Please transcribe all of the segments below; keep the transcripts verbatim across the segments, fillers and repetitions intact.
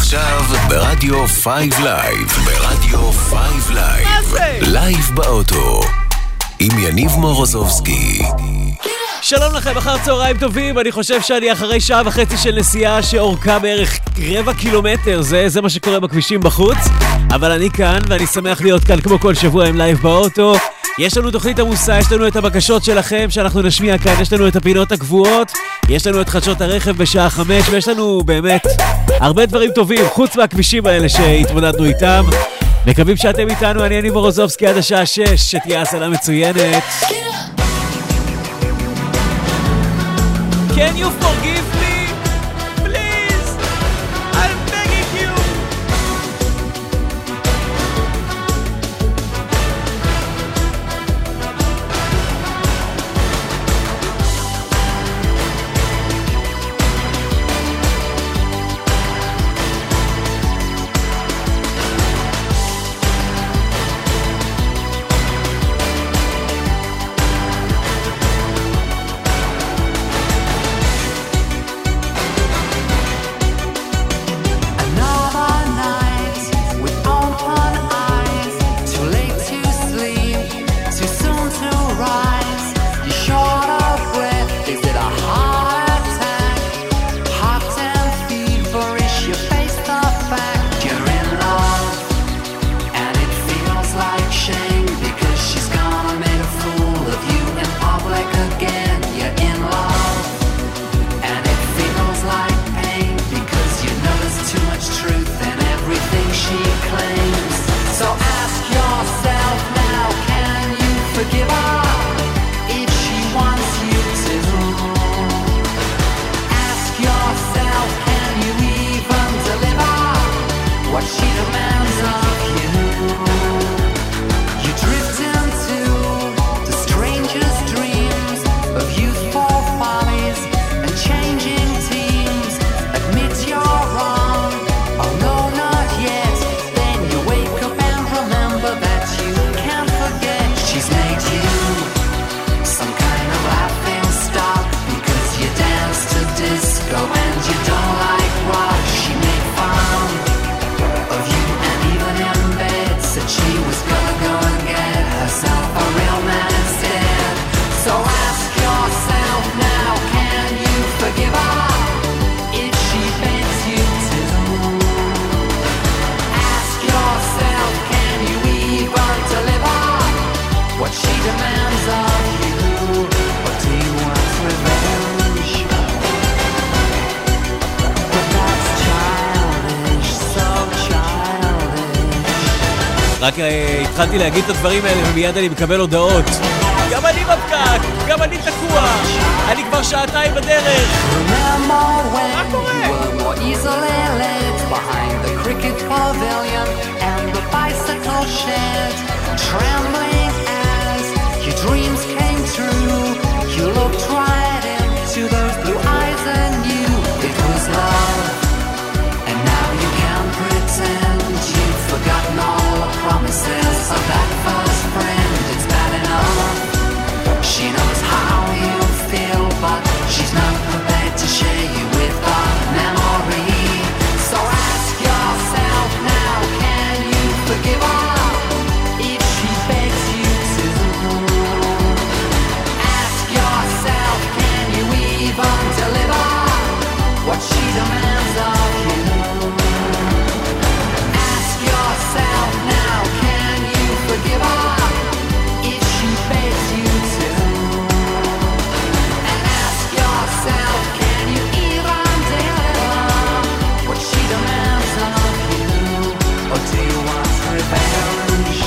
עכשיו ברדיו פייב לייב, ברדיו פייב לייב. מה זה? לייב באוטו עם יניב מורוזובסקי. שלום לכם, אחר צהריים טובים. אני חושב שאני אחרי שעה וחצי של נסיעה שאורכה בערך רבע קילומטר, זה, זה מה שקורה בכבישים בחוץ, אבל אני כאן ואני שמח להיות כאן כמו כל שבוע עם לייב באוטו. יש לנו תוכנית עמוסה, יש לנו את הבקשות שלכם שאנחנו נשמיע כאן, יש לנו את הפינות הקבועות, יש לנו את חדשות הרכב בשעה חמש, ויש לנו באמת הרבה דברים טובים חוץ מהכבישים האלה שהתמודדנו איתם. מקווים שאתם איתנו, אני יניב מורוזובסקי עד השעה שש, שתהיה הסלה מצוינת. Can you forgive me? Please! I'm begging you! רק התחלתי להגיד את הדברים האלה ומיד אני מקבל הודעות. גם אני בפקק, גם אני תקוע, אני כבר שעתיים בדרך. מה קורה? Promises of that first friend, it's bad enough. She knows how you feel, but she's not prepared to share you with the memory. So ask yourself now, can you forgive her if she begs you to? Ask yourself, can you even deliver what she demands of you? Ask yourself now, can you forgive her if she begs you to? And ask yourself, can you even deliver what she demands of you? Or do you want revenge?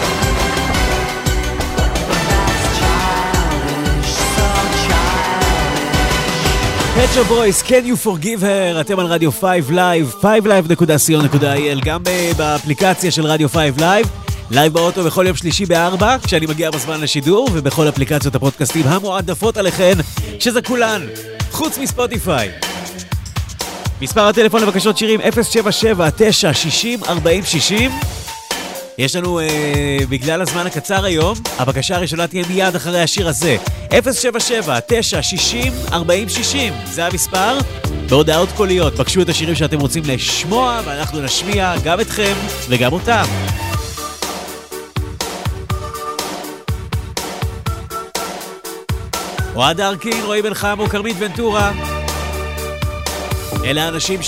But that's childish, so childish. Pet Shop Boys, Can You Forgive Her? אתם על רדיו פייב לייב, פייב לייב נקודה סי או נקודה איי אל, גם באפליקציה של רדיו פייב לייב, לייב באוטו בכל יום שלישי בארבע, כשאני מגיע בזמן לשידור, ובכל אפליקציות הפודקאסטים המועדפות עליכן, שזה כולן, חוץ מספוטיפיי. מספר הטלפון לבקשות שירים אפס שבע שבע תשע שישים ארבעים שישים. יש לנו, אה, בגלל הזמן הקצר היום, הבקשה הראשונה תהיה מיד אחרי השיר הזה. אפס שבע שבע תשע שישים ארבעים שישים, זה המספר. בהודעות קוליות. בקשו את השירים שאתם רוצים לשמוע, ואנחנו נשמיע גם אתכם וגם אותם. אוהד ארקין, רועי בן חמו, קרמית ונטורה. אלה האנשים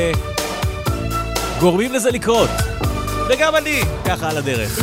שגורמים לזה לקרות. וגם אני, ככה על הדרך.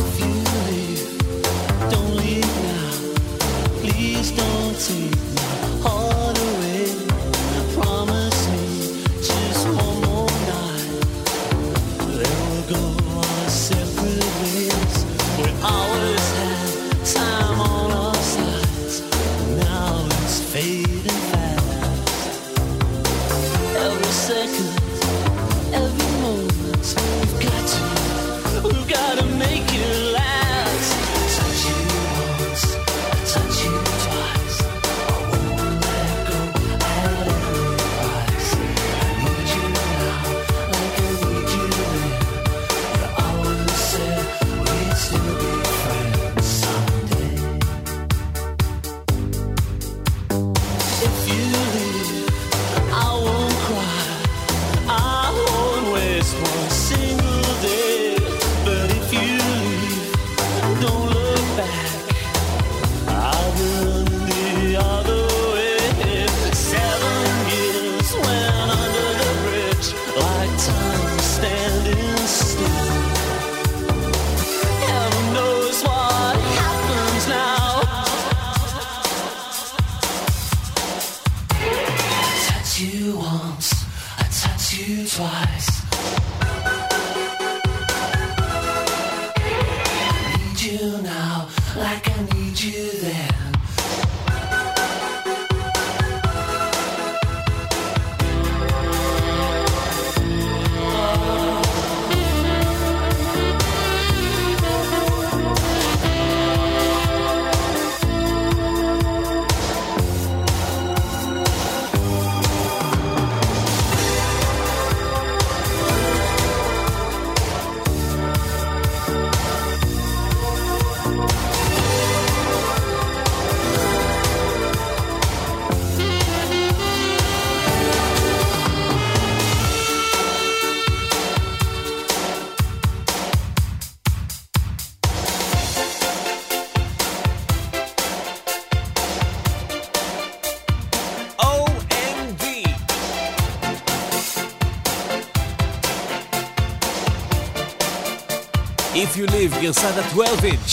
If You Live, גרסת ה-twelve inch.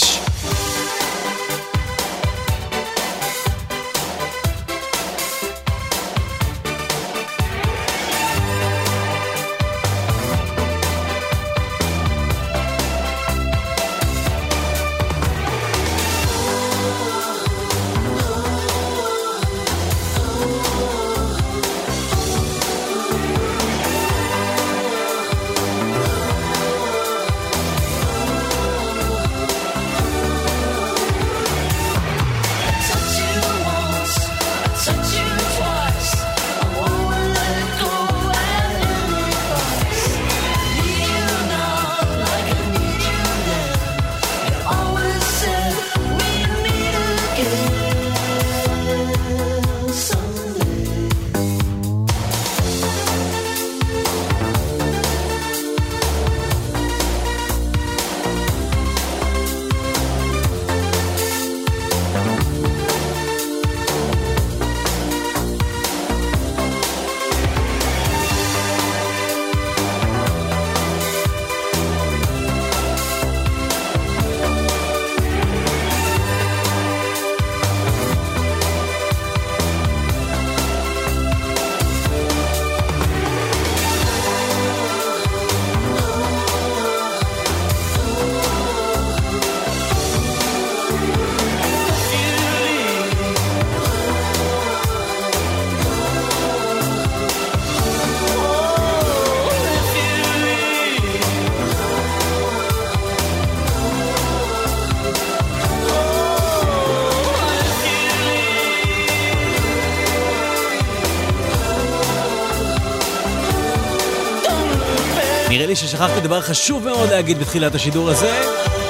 נראה לי ששכחתי דבר חשוב מאוד להגיד בתחילת השידור הזה.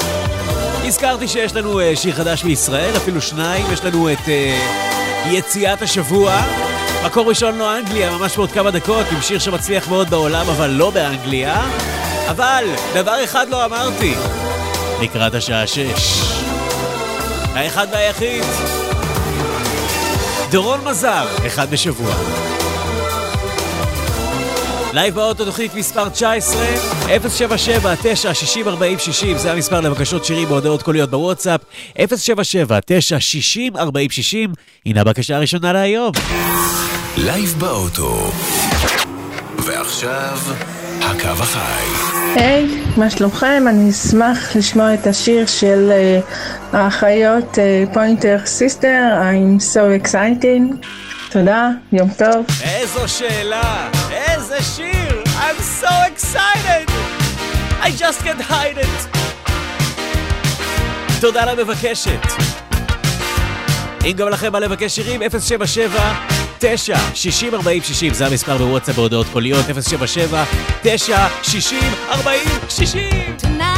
הזכרתי שיש לנו uh, שיר חדש מישראל, אפילו שניים. יש לנו את uh, יציאת השבוע, מקור ראשון לא אנגליה, ממש בעוד כמה דקות, עם שיר שמצליח מאוד בעולם, אבל לא באנגליה. אבל דבר אחד לא אמרתי, לקראת השעה שש. האחד והיחיד, דורון מזר, אחד בשבוע. לייב באוטו, תוכנית מספר תשע עשרה, אפס שבע שבע תשע שישים ארבעים שישים, זה המספר לבקשות שירים בהודעות קוליות בוואטסאפ, אפס שבע שבע תשע שישים ארבעים שישים. הנה הבקשה הראשונה להיום. לייב באוטו. ועכשיו, הקו החי. היי, hey, מה שלומכם? אני אשמח לשמוע את השיר של uh, האחיות פוינטר סיסטר, I'm so exciting. תודה, יום טוב. איזו שאלה, איזה שיר, I'm so excited, I just can't hide it. תודה למבקשת. אם גם לכם בא לבקש שירים, אפס שבע שבע תשע שישים ארבעים שישים, זה המספר בוואטסאפ בהודעות קוליות, אפס שבע שבע תשע שישים ארבעים שישים.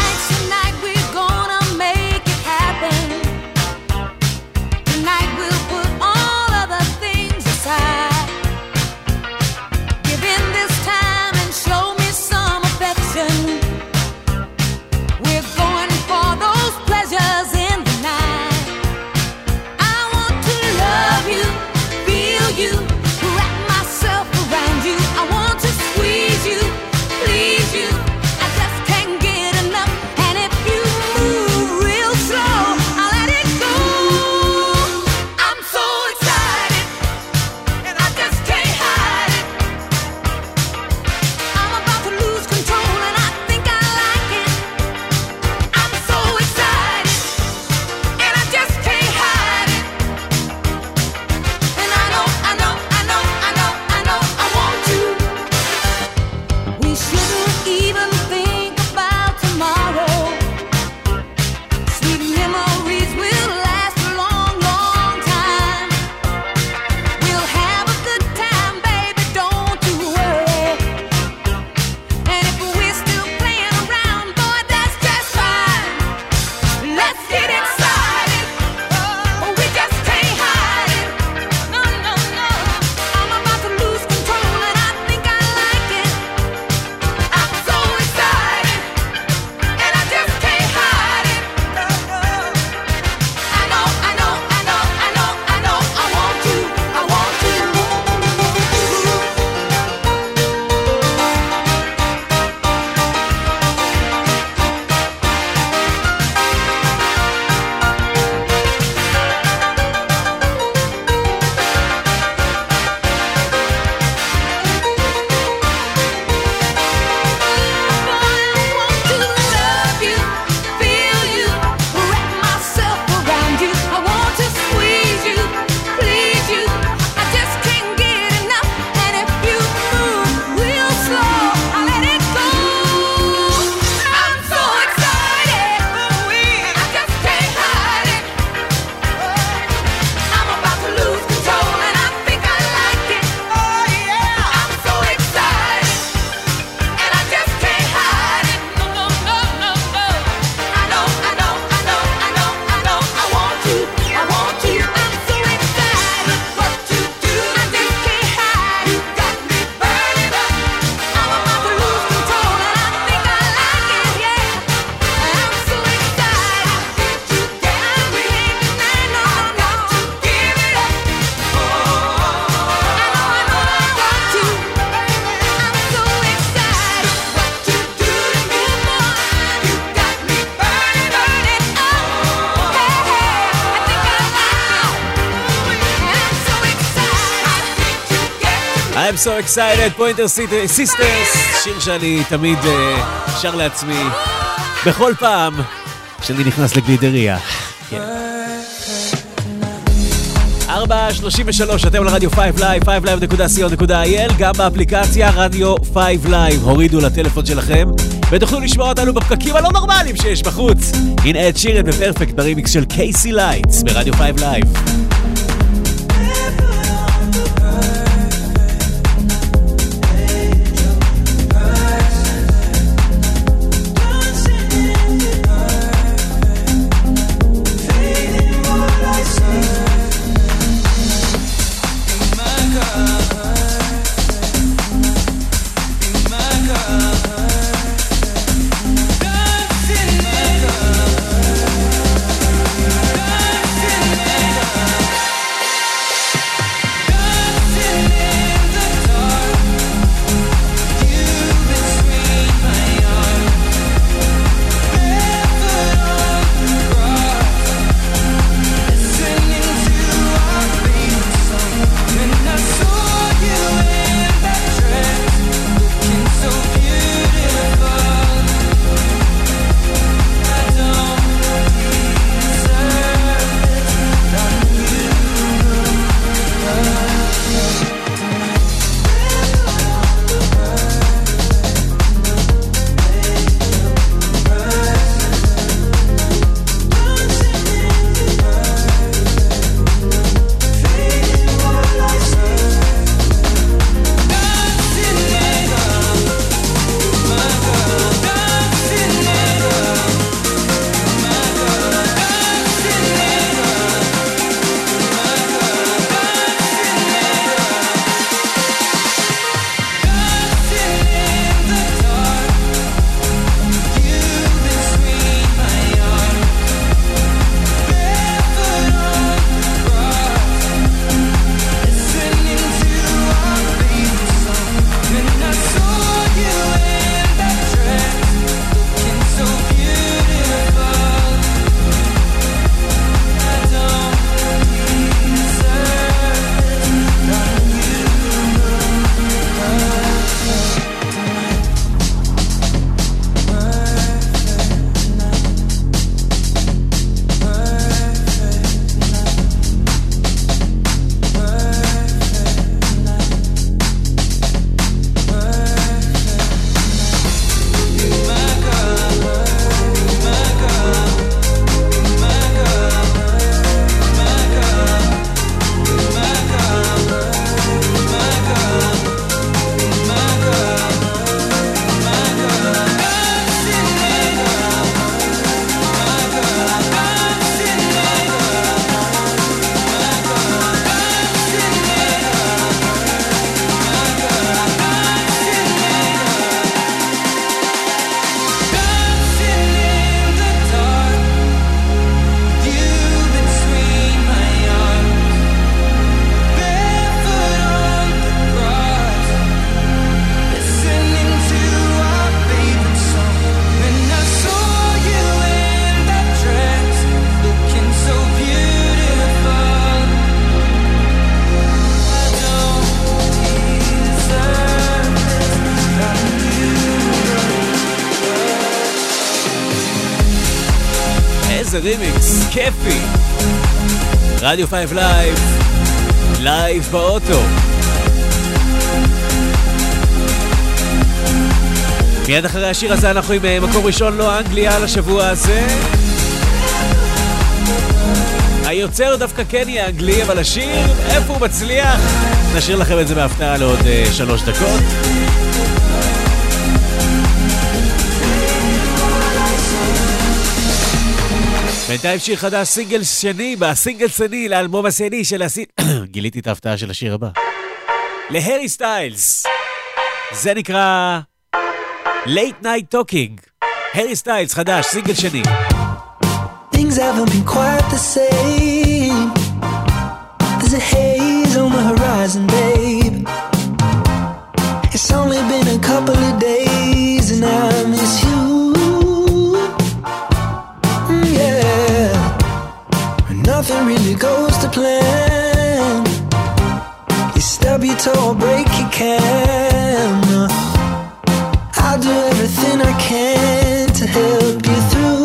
I'm so excited, פוינטר סיסטרס, שיר שאני תמיד uh, שר לעצמי בכל פעם שאני נכנס לגלידריה. כן. ארבע שלושים ושלוש, אתם לרדיו פייב לייב, פייב לייב נקודה סי או נקודה איי אל, גם באפליקציה רדיו פייב לייב, הורידו לטלפון שלכם ותוכלו לשמוע אותנו בפקקים הלא נורמליים שיש בחוץ. הנה את שירן בפרפקט ברימיקס של קייסי לייטס ברדיו פייב לייב. God. זה רימיקס, כיפי. רדיו פייב לייב, לייב באוטו. מיד אחרי השיר הזה אנחנו עם מקום ראשון לא אנגליה לשבוע הזה. היוצר דווקא כן יהיה אנגלי, אבל השיר, איפה הוא מצליח? נשאיר לכם את זה בהפתעה לעוד uh, שלוש דקות. בינתיים שיר חדש, סינגל שני, בסינגל שני, לאלבום השני של הסין... גיליתי את ההפתעה של השיר הבא. להרי סטיילס. זה נקרא... Late Night Talking. הרי סטיילס חדש, סינגל שני. Things haven't been quite the same. There's a haze on the horizon, babe. It's only been a couple of days and I miss you. Mm, yeah. Nothing really goes to plan. You stub your toe or break your can. I'll do everything I can to help you through.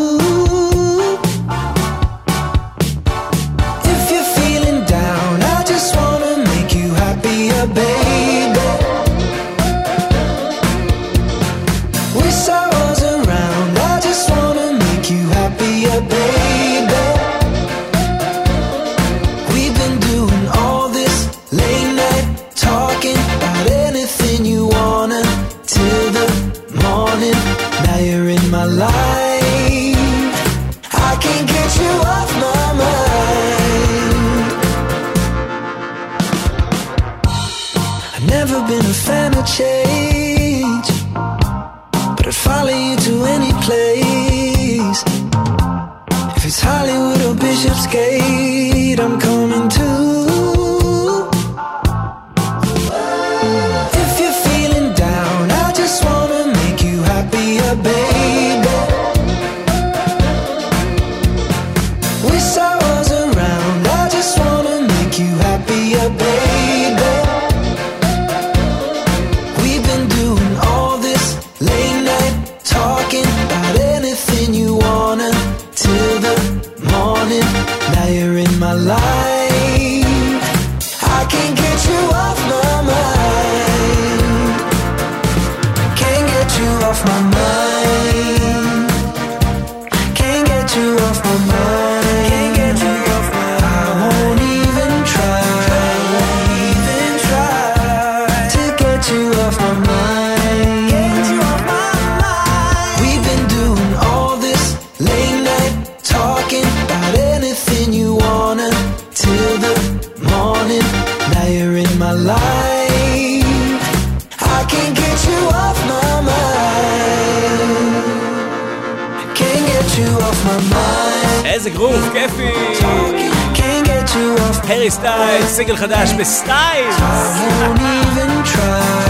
If you're feeling down, I just wanna make you happier, baby. Wish I was around, I just wanna make you happier, baby. We've been doing all this late night talking about anything you wanna till the morning. Now you're in my life, I can't get you off my mind. I've never been a fan of change, but I'd follow you to any place. If it's Hollywood or Bishopsgate, I'm coming too. If you're feeling down, I just wanna make you happier, baby. Wish I was around, I just wanna make you happier, baby. We've been doing all this late night talking about anything you wanna till the morning. Now you're in my life, I can't get you off my mind. Can't get you off my mind. Can't get you off my mind. Can't get you off my mind. I won't even try, even try to get you off my mind. Get you off my mind. We've been doing all this late night talking about anything you wanna till the morning. Now you're in my life, I can't get you off my mind. Can't get you off my mind. איזה גרוב, כיפי. Can't get you off my הרי סטיילס, סינגל חדש בסטיילס. I won't even try.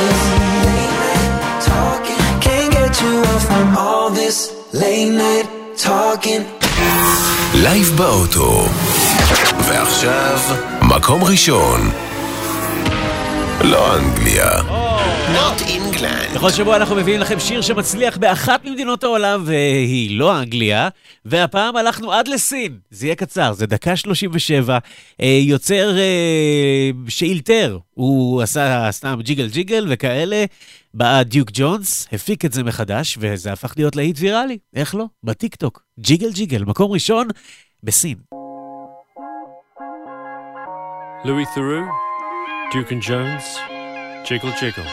Can't get you off from all this late night talking. לייב באוטו. ועכשיו, מקום ראשון. לא אנגליה. Not England. בכל שבוע אנחנו מביאים לכם שיר שמצליח באחת ממדינות העולם, והיא לא אנגליה, והפעם הלכנו עד לסין. זה יהיה קצר, זה דקה שלושים ושבע. יוצר שאילתר, הוא עשה סתם ג'יגל ג'יגל וכאלה, בא דיוק ג'ונס, הפיק את זה מחדש, וזה הפך להיות להיט ויראלי. איך לא? בטיק טוק. ג'יגל ג'יגל, מקום ראשון בסין. Louis Theroux, Duke and Jones, Jiggle Jiggle.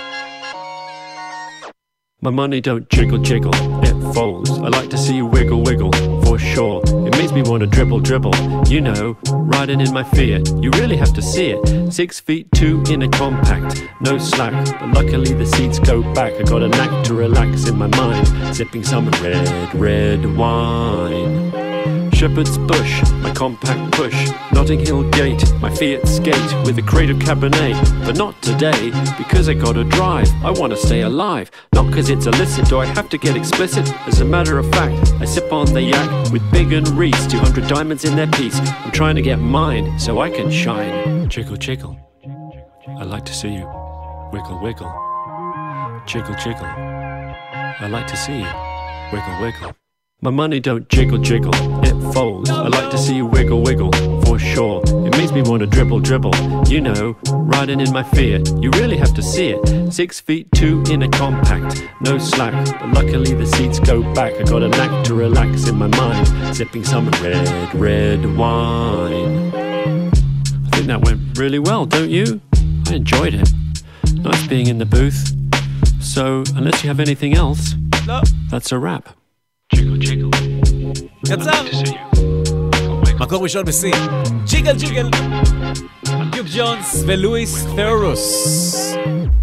My money don't jiggle jiggle, it folds. I like to see you wiggle wiggle, for sure. It makes me want to dribble dribble, you know, riding in my Fiat. You really have to see it. Six feet two in a compact, no slack, but luckily the seats go back. I got a knack to relax in my mind, sipping some red, red wine. Shepherd's Bush, my compact push, Notting Hill Gate, my Fiat skate with a crate of Cabernet. But not today, because I gotta drive, I wanna stay alive. Not cause it's illicit, do I have to get explicit? As a matter of fact, I sip on the yak with Big and Reese, two hundred diamonds in their piece. I'm trying to get mine, so I can shine. Jiggle, jiggle, I like to see you. Wiggle, wiggle, jiggle, jiggle, I like to see you. Wiggle, wiggle. My money don't jiggle jiggle, it folds. I like to see you wiggle wiggle, for sure. It makes me want to dribble dribble, you know, riding in my Fiat. You really have to see it. Six feet two in a compact, no slack. But luckily the seats go back. I got a knack to relax in my mind, sipping some red, red wine. I think that went really well, don't you? I enjoyed it. Nice being in the booth. So, unless you have anything else, לא. that's a wrap. Jiggle jiggle. קצר. מקור ראשון בסין. ג'יגל ג'יגל. דיוק ג'ונס ולואיס תיאורוס.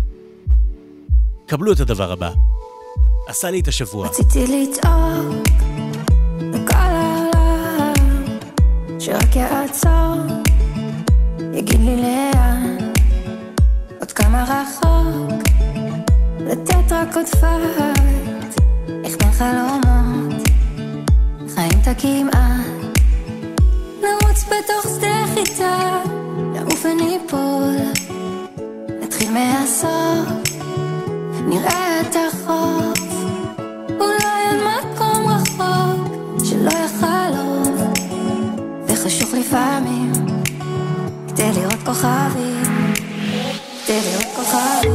קבלו את הדבר הבא. עשה לי את השבוע. רציתי לצעוק לכל העולם שרק יעצור, יגיד לי לאן, עוד כמה רחוק, לתת רק עוד פייט, איך בין חלומות חיים את הכמעט, נרוץ בתוך שדה חיטה, נעוף וניפול, נתחיל מהסוף, נראה את החוף, אולי על מקום רחוק שלא יחלוף, וחשוך לפעמים כדי לראות כוכבים, כדי לראות כוכבים.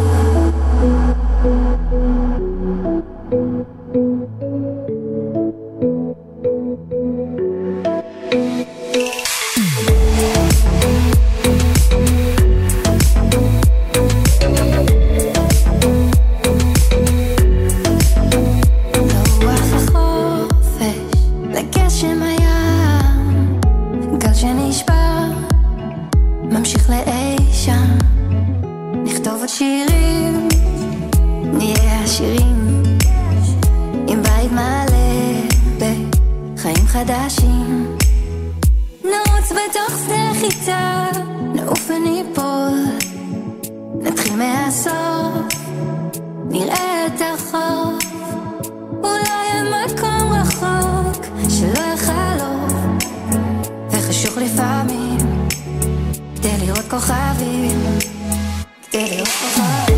שירים, נהיה עשירים, עם בית מלא בחיים חדשים, נרוץ בתוך שדה חיטה, נעוף וניפול, נתחיל מהסוף, נראה את החוף, אולי על מקום רחוק שלא יחלוף, וחשוך לפעמים כדי לראות כוכבים, כדי לראות כוכבים.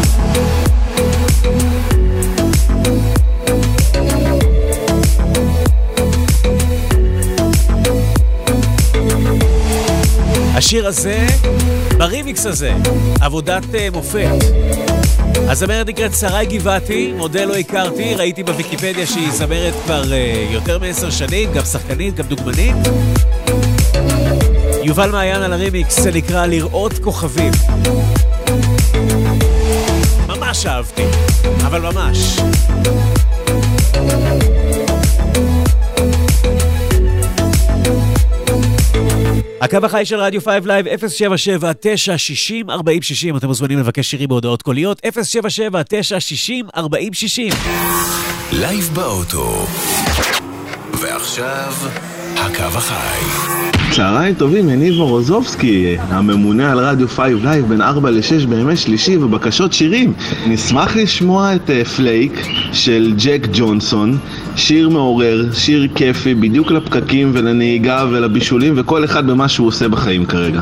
השיר הזה, ברימיקס הזה, עבודת uh, מופת. הזמרת נקראת שרי גבעתי, מודל לא הכרתי, ראיתי בוויקיפדיה שהיא זמרת כבר uh, יותר מעשר שנים, גם שחקנית, גם דוגמנית. יובל מעיין על הרימיקס, זה נקרא לראות כוכבים. ממש אהבתי, אבל ממש. הקו החי של רדיו פייב לייב אפס שבע שבע תשע שישים ארבעים שישים. אתם מוזמנים לבקש שירים בהודעות קוליות אפס שבע שבע תשע שישים ארבעים שישים. לייב באוטו. ועכשיו הקו החי. צהריים טובים, יניב מורוזובסקי, הממונה על רדיו פייב לייב בין ארבע לשש בימי שלישי ובקשות שירים. נשמח לשמוע את פלייק של ג'ק ג'ונסון, שיר מעורר, שיר כיפי, בדיוק לפקקים ולנהיגה ולבישולים וכל אחד במה שהוא עושה בחיים כרגע.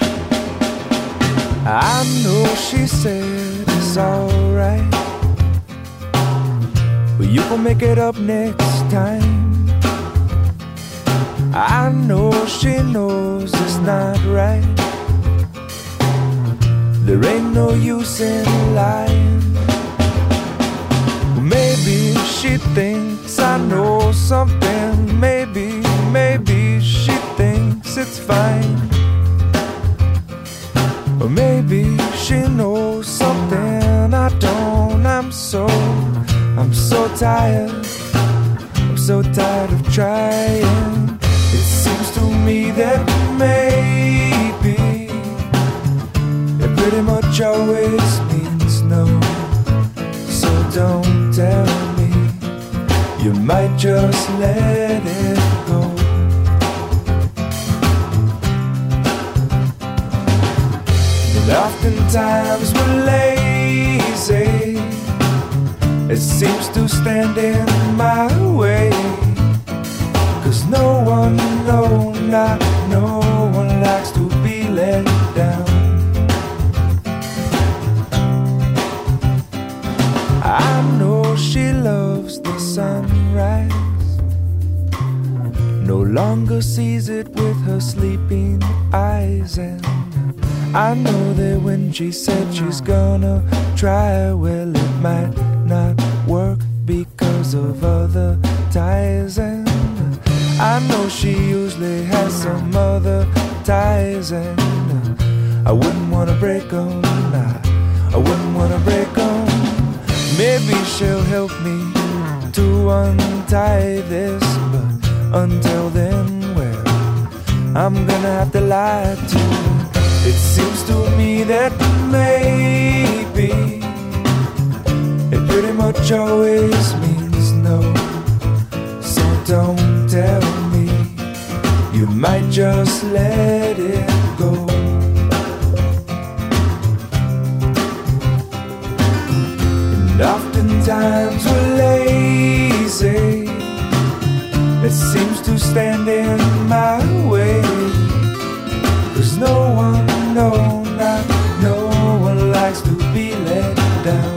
I know she said it's alright, but you can make it up next time. I know she knows it's not right. There ain't no use in lying. Maybe she thinks I know something. Maybe, maybe she thinks it's fine. Or maybe she knows something I don't. I'm so, I'm so tired. I'm so tired of trying. It seems to me that maybe it pretty much always means no. So don't tell me, you might just let it go. And oftentimes we're lazy, it seems to stand in my way. Cause no one, no, not no one likes to be let down. I know she loves the sunrise, no longer sees it with her sleeping eyes. And I know that when she said she's gonna try, well, it might not work because of other ties. And I know she usually has some other ties, and I wouldn't wanna break them, nah, I wouldn't wanna break them. Maybe she'll help me to untie this, but until then, well, I'm gonna have to lie to you. It seems to me that maybe it pretty much always means no. So don't tell me, you might just let it go. And oftentimes we're lazy, it seems to stand in my way. Cause no one, no, not no one likes to be let down.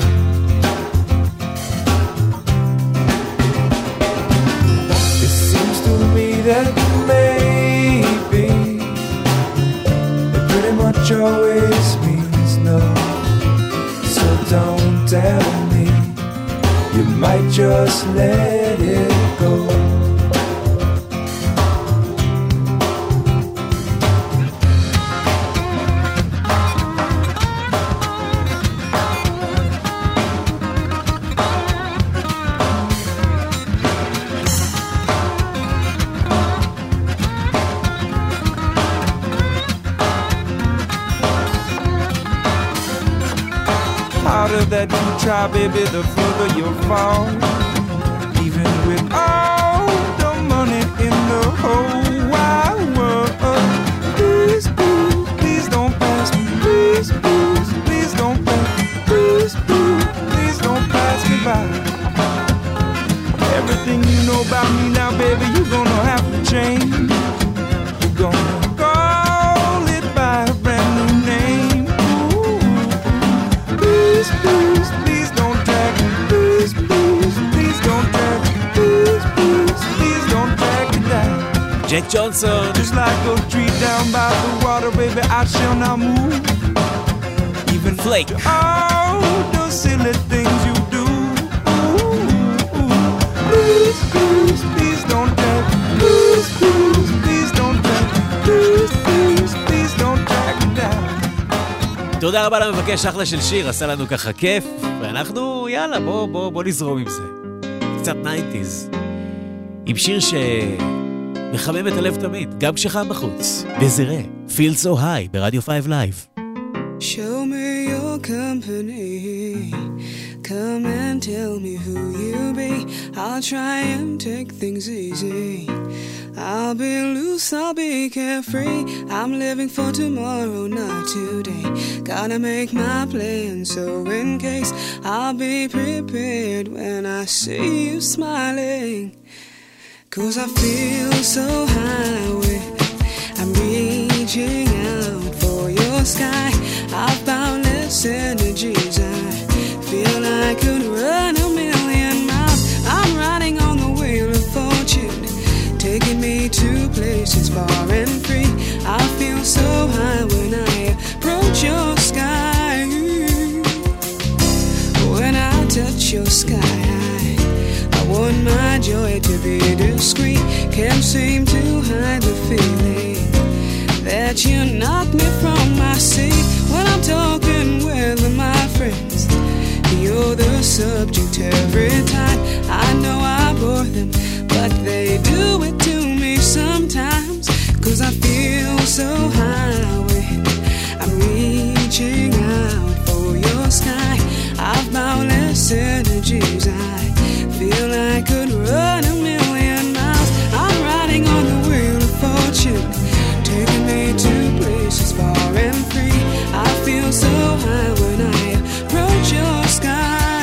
It seems to me that maybe it pretty much always means no. So don't tell me, you might just let it go. That you try, baby, the further you'll fall. Even with all the money in the whole wide world. Please, please, please don't pass me. Please, please, please don't pass me. Please, please, please don't pass me by. Everything you know about me now, baby, you're gonna have to change. You're gonna call it by a brand new name. Please, please, please don't drag me. Please, please, please don't drag me. Please, please, please don't drag me down. Jack Johnson. Just like a tree down by the water, baby, I shall not move. Even Flake. all the silly things you do. Please, please, please don't drag me. Please, please, please don't drag me. Please, please, please don't drag me down. תודה רבה למבקש, אחלה של שיר, עשה לנו ככה כיף, ואנחנו, יאללה, בוא, בוא, בוא נזרום עם זה. קצת ניינטיז. עם שיר שמחמם את הלב תמיד, גם כשחם בחוץ. דזירה, Feel So High, ברדיו פייב לייב. Show me your company. Come and tell me who you be. I'll try and take things easy. I'll be loose, I'll be carefree. I'm living for tomorrow, not today. Gotta make my plan, so in case I'll be prepared when I see you smiling. Cause I feel so high with I'm reaching out for your sky. I've boundless energies. I feel I could run a million miles. I'm riding on the wheel of fortune, taking me to places far and free. I feel so high when I approach your sky. When I touch your sky, I, I want my joy to be discreet. Can't seem to hide the feeling that you knock me from my seat. When I'm talking with my friends, you're the subject every time. I know I bore them, but they do it to me sometimes. Cause I feel so high when I'm reaching out for your sky. I've boundless energies. I feel I could run a million miles. I'm riding on the wheel of fortune, taking me to places far and free. I feel so high when I approach your sky.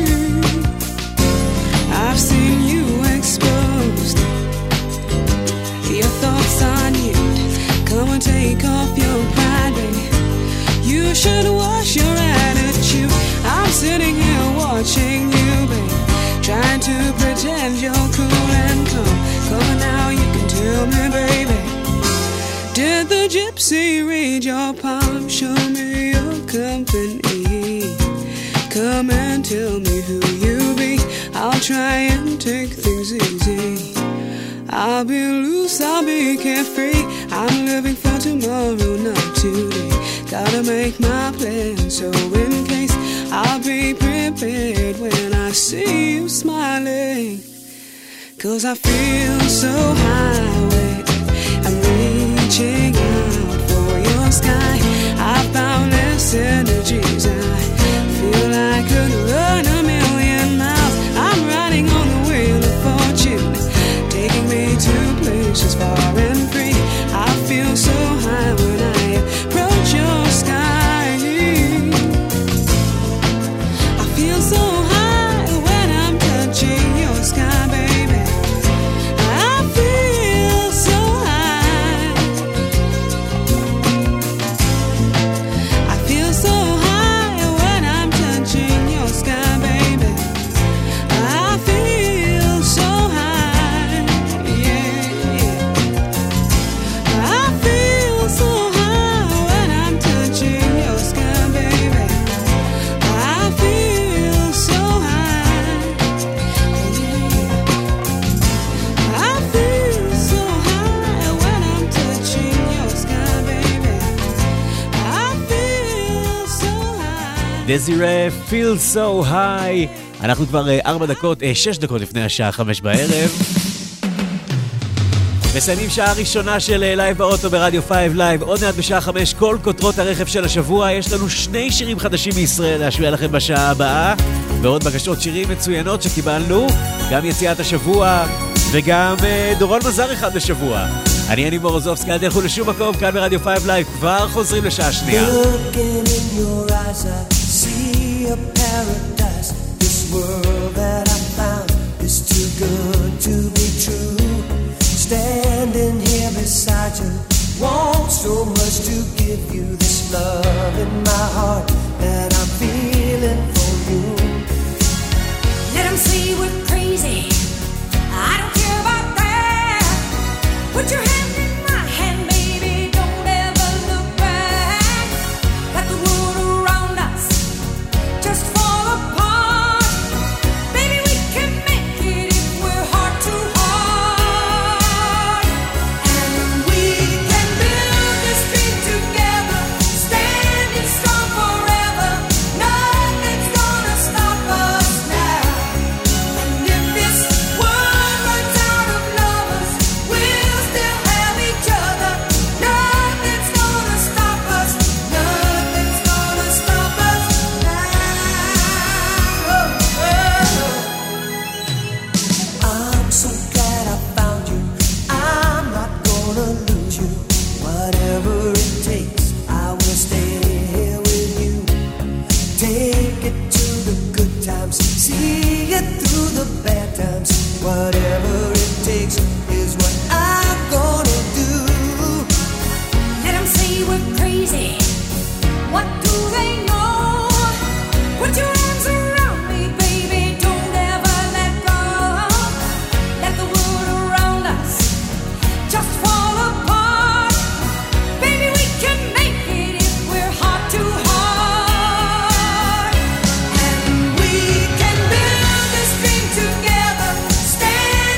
I've seen you exposed, your thoughts on you. Come and take off your pride, baby. You should wash your attitude. I'm sitting here watching you, babe, trying to pretend Gypsy, read your palm, show me your company. Come and tell me who you be. I'll try and take things easy. I'll be loose, I'll be carefree. I'm living for tomorrow, not today. Gotta make my plan, so in case I'll be prepared when I see you smiling. Cause I feel so high when I'm reaching out for your sky. I found less energies. I feel I could run a million miles. I'm riding on the wheel of fortune, taking me to places far and free. I feel so high when I approach your sky. I feel so high when I'm touching your sky, baby. I feel so high. I feel so high when I'm touching your sky, baby. I feel so high, yeah. I feel so high when I'm touching your sky, baby. I feel so high, yeah. I feel so high when I'm touching your sky, baby. I feel so high. דזירה, feel so high. אנחנו כבר אה, ארבע דקות, אה, שש דקות לפני השעה חמש בערב. מסיימים שעה ראשונה של אה, לייב באוטו ברדיו פייב לייב. עוד מעט בשעה חמש כל כותרות הרכב של השבוע. יש לנו שני שירים חדשים מישראל להשמיע לכם בשעה הבאה. ועוד בקשות שירים מצוינות שקיבלנו. גם יציאת השבוע וגם אה, דורון מזר אחד בשבוע. אני אני מורוזובסקי, אל תלכו לשום מקום, כאן ברדיו פייב לייב. כבר חוזרים לשעה שנייה. Looking in your eyes, I see a paradise. This world that I found is too good to be true. Standing here beside you, want so much to give you this love in my heart that I'm feeling for you. Let 'em say we're crazy. I don't care about that. Put your hand in my hand, baby. Don't ever look back. Let the world around us just fall apart. Baby, we can make it if we're heart to heart. And we can build this dream together, standing strong forever. Nothing's gonna stop us now. And if this world runs out of lovers, we'll still have each other. Nothing's gonna stop us. Nothing's gonna stop us now. Oh, oh. I'm so glad I found you. I'm not gonna lose you. Whatever it takes, I will stay here with you. Take it to the good times, see it through the bad times. Whatever it takes is what I'm gonna do. Let 'em say we're crazy. What do they know? Put your arms around me, baby. Don't ever let go. Let the world around us just fall apart. Baby, we can make it if we're heart to heart. And we can build this dream together, stand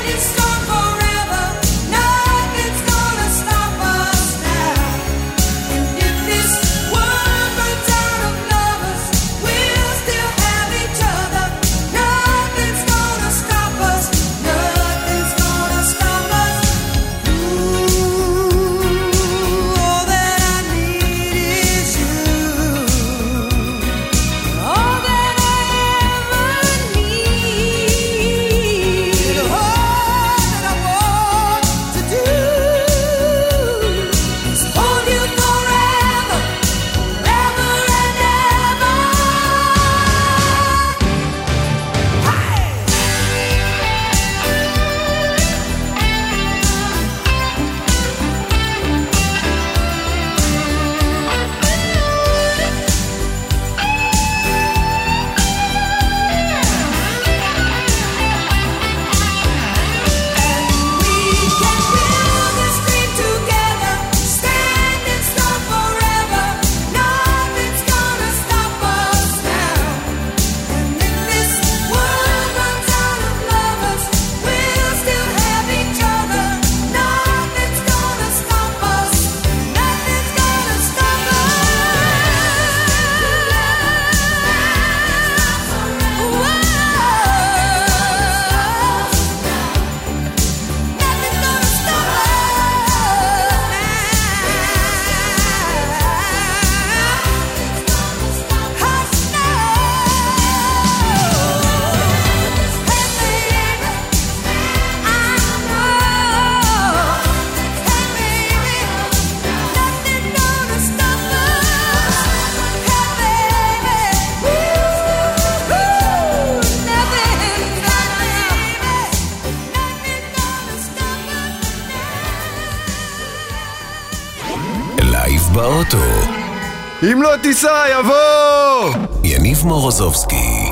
באוטו. אם לא תיסע יבוא! יניב מורוזובסקי.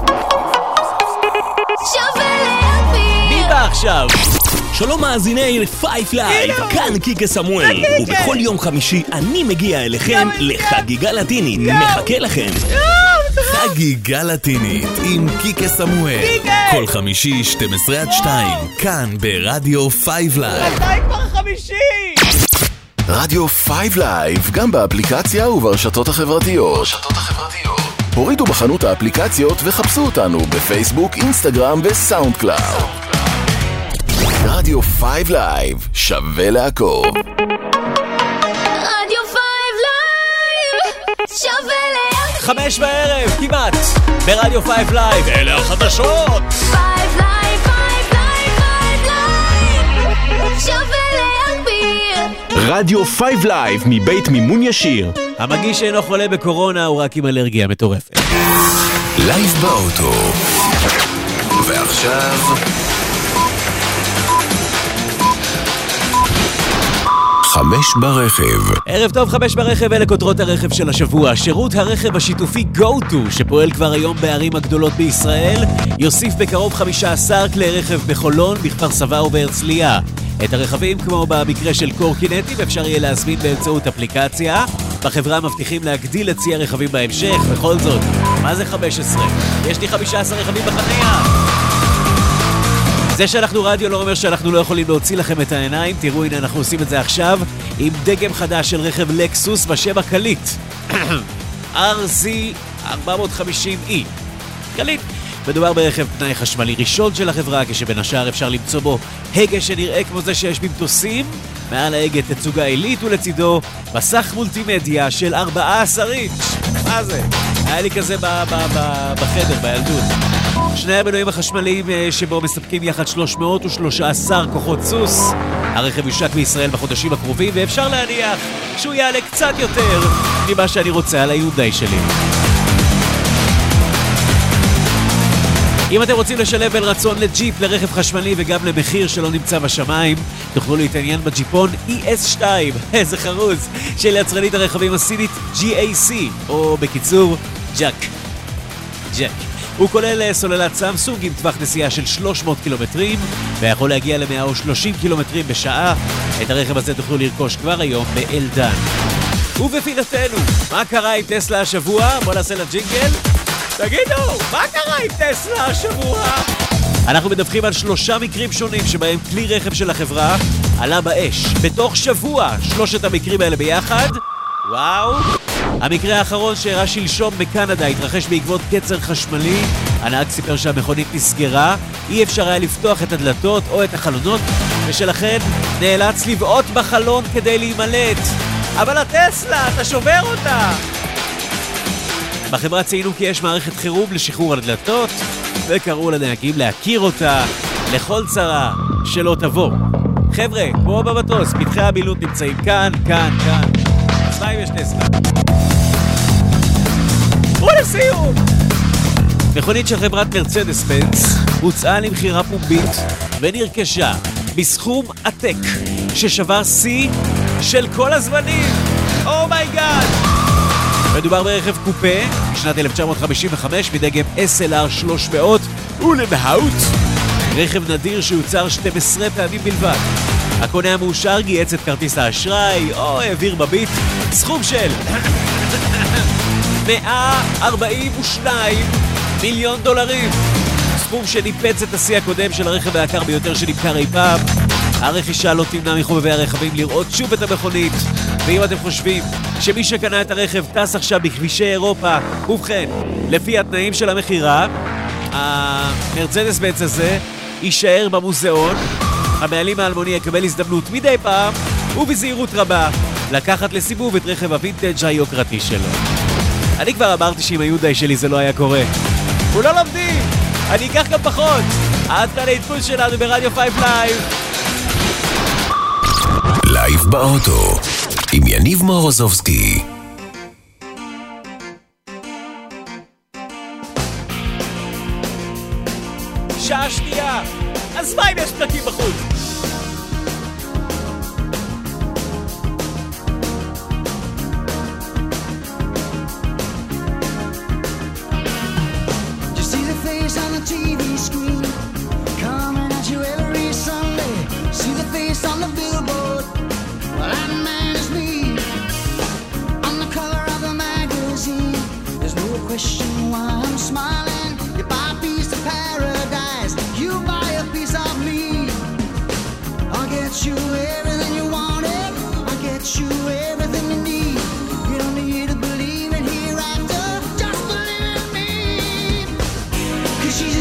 מי בא עכשיו? שלום מאזיני פייב לייב, כאן קיקה סמואל, ובכל יום חמישי אני מגיע אליכם לחגיגה לטינית, מחכה לכם. חגיגה לטינית עם קיקה סמואל. כל חמישי שתים עשרה עד שתיים, כאן ברדיו פייב לייב. מתי כבר חמישי? רדיו פייב לייב, גם באפליקציה וברשתות החברתיות. הורידו בחנות האפליקציות וחפשו אותנו בפייסבוק, אינסטגרם וסאונד קלאוד. רדיו פייב לייב, שווה לעקוב. רדיו פייב לייב, שווה לעקוב. חמש בערב, כמעט, ברדיו פייב לייב. אלה החדשות. פייב לייב, פייב לייב, פייב לייב, שווה להגביר. רדיו פייב לייב מבית מימון ישיר. המגיש שאינו חולה בקורונה הוא רק עם אלרגיה מטורפת. לייב באוטו. ועכשיו חמש ברכב. ערב טוב, חמש ברכב, אלה כותרות הרכב של השבוע. שירות הרכב השיתופי גו-טו, שפועל כבר היום בערים הגדולות בישראל, יוסיף בקרוב חמישה עשר כלי רכב בחולון, בכפר סבא ובהרצליה. את הרכבים, כמו במקרה של קורקינטים, אפשר יהיה להזמין באמצעות אפליקציה. בחברה מבטיחים להגדיל את צי הרכבים בהמשך. בכל זאת, מה זה חמש עשרה? יש לי חמישה עשר רכבים בחניה. זה שאנחנו רדיו לא אומר שאנחנו לא יכולים להוציא לכם את העיניים. תראו, הנה אנחנו עושים את זה עכשיו עם דגם חדש של רכב לקסוס בשם הקליט אר זי ארבע מאות וחמישים אי. קליט. מדובר ברכב פנאי חשמלי ראשון של החברה, כשבין השאר אפשר למצוא בו הגה שנראה כמו זה שיש במטוסים, מעל ההגה תצוגה עילית ולצידו מסך מולטימדיה של ארבעה עשר אינץ'. מה זה? היה לי כזה ב- ב- ב- בחדר, בילדות. שני המנועים החשמליים שבו מספקים יחד שלוש מאות ושלוש עשרה כוחות סוס. הרכב יושק בישראל בחודשים הקרובים, ואפשר להניח שהוא יעלה קצת יותר ממה שאני רוצה על היונדאי שלי. אם אתם רוצים לשלב בין רצון לג'יפ, לרכב חשמלי וגם למחיר שלא נמצא בשמיים, תוכלו להתעניין בג'יפון אי אס שתיים, איזה חרוז, של יצרנית הרכבים הסינית ג'י איי סי, או בקיצור, ג'אק. ג'אק. הוא כולל סוללת סמסונג עם טווח נסיעה של שלוש מאות קילומטרים, ויכול להגיע ל-מאה ושלושים קילומטרים בשעה. את הרכב הזה תוכלו לרכוש כבר היום באלדן. ובפינתנו, מה קרה עם טסלה השבוע? בוא נעשה לה ג'ינגל. תגידו, מה קרה עם טסלה השבוע? אנחנו מדווחים על שלושה מקרים שונים שבהם כלי רכב של החברה עלה באש. בתוך שבוע, שלושת המקרים האלה ביחד. וואו. המקרה האחרון שאירע שלשום בקנדה התרחש בעקבות קצר חשמלי. הנהג סיפר שהמכונית נסגרה, אי אפשר היה לפתוח את הדלתות או את החלונות, ושלכן נאלץ לבעוט בחלון כדי להימלט. אבל הטסלה, אתה שובר אותה! בחברה ציינו כי יש מערכת חירום לשחרור הדלתות, וקראו לנהגים להכיר אותה לכל צרה שלא תבוא. חבר'ה, כמו במטוס, פתחי המילוט נמצאים כאן, כאן, כאן. אז מה אם יש טסלה? ולסיום! מכונית של חברת מרצדס בנץ הוצאה למחירה פומבית ונרכשה בסכום עתק ששבר שיא של כל הזמנים. אומייגאד! מדובר ברכב קופה משנת אלף תשע מאות חמישים וחמש מדגם אס אל אר שלוש מאות ולמהות רכב נדיר שיוצר שתים עשרה פעמים בלבד. הקונה המאושר גייץ את כרטיס האשראי או העביר בביט סכום של מאה ארבעים ושניים מיליון דולרים, סכום שניפץ את השיא הקודם של הרכב היקר ביותר שנמכר אי פעם. הרכישה לא תמנע מחובבי הרכבים לראות שוב את המכונית, ואם אתם חושבים שמי שקנה את הרכב טס עכשיו בכבישי אירופה, ובכן, לפי התנאים של המחירה, המרצדס בנץ הזה יישאר במוזיאון. הבעלים האלמוני יקבל הזדמנות מדי פעם ובזהירות רבה לקחת לסיבוב את רכב הווינטג' היוקרתי שלו. אני כבר אמרתי שעם היונדאי שלי זה לא היה קורה. הוא לא למדים, אני אקח גם פחות. עד כאן העדכון שלנו ברדיו פייב לייב. לייב באוטו עם יניב מורוזובסקי. שעה שנייה, אז מה אם יש פתקים בחוץ?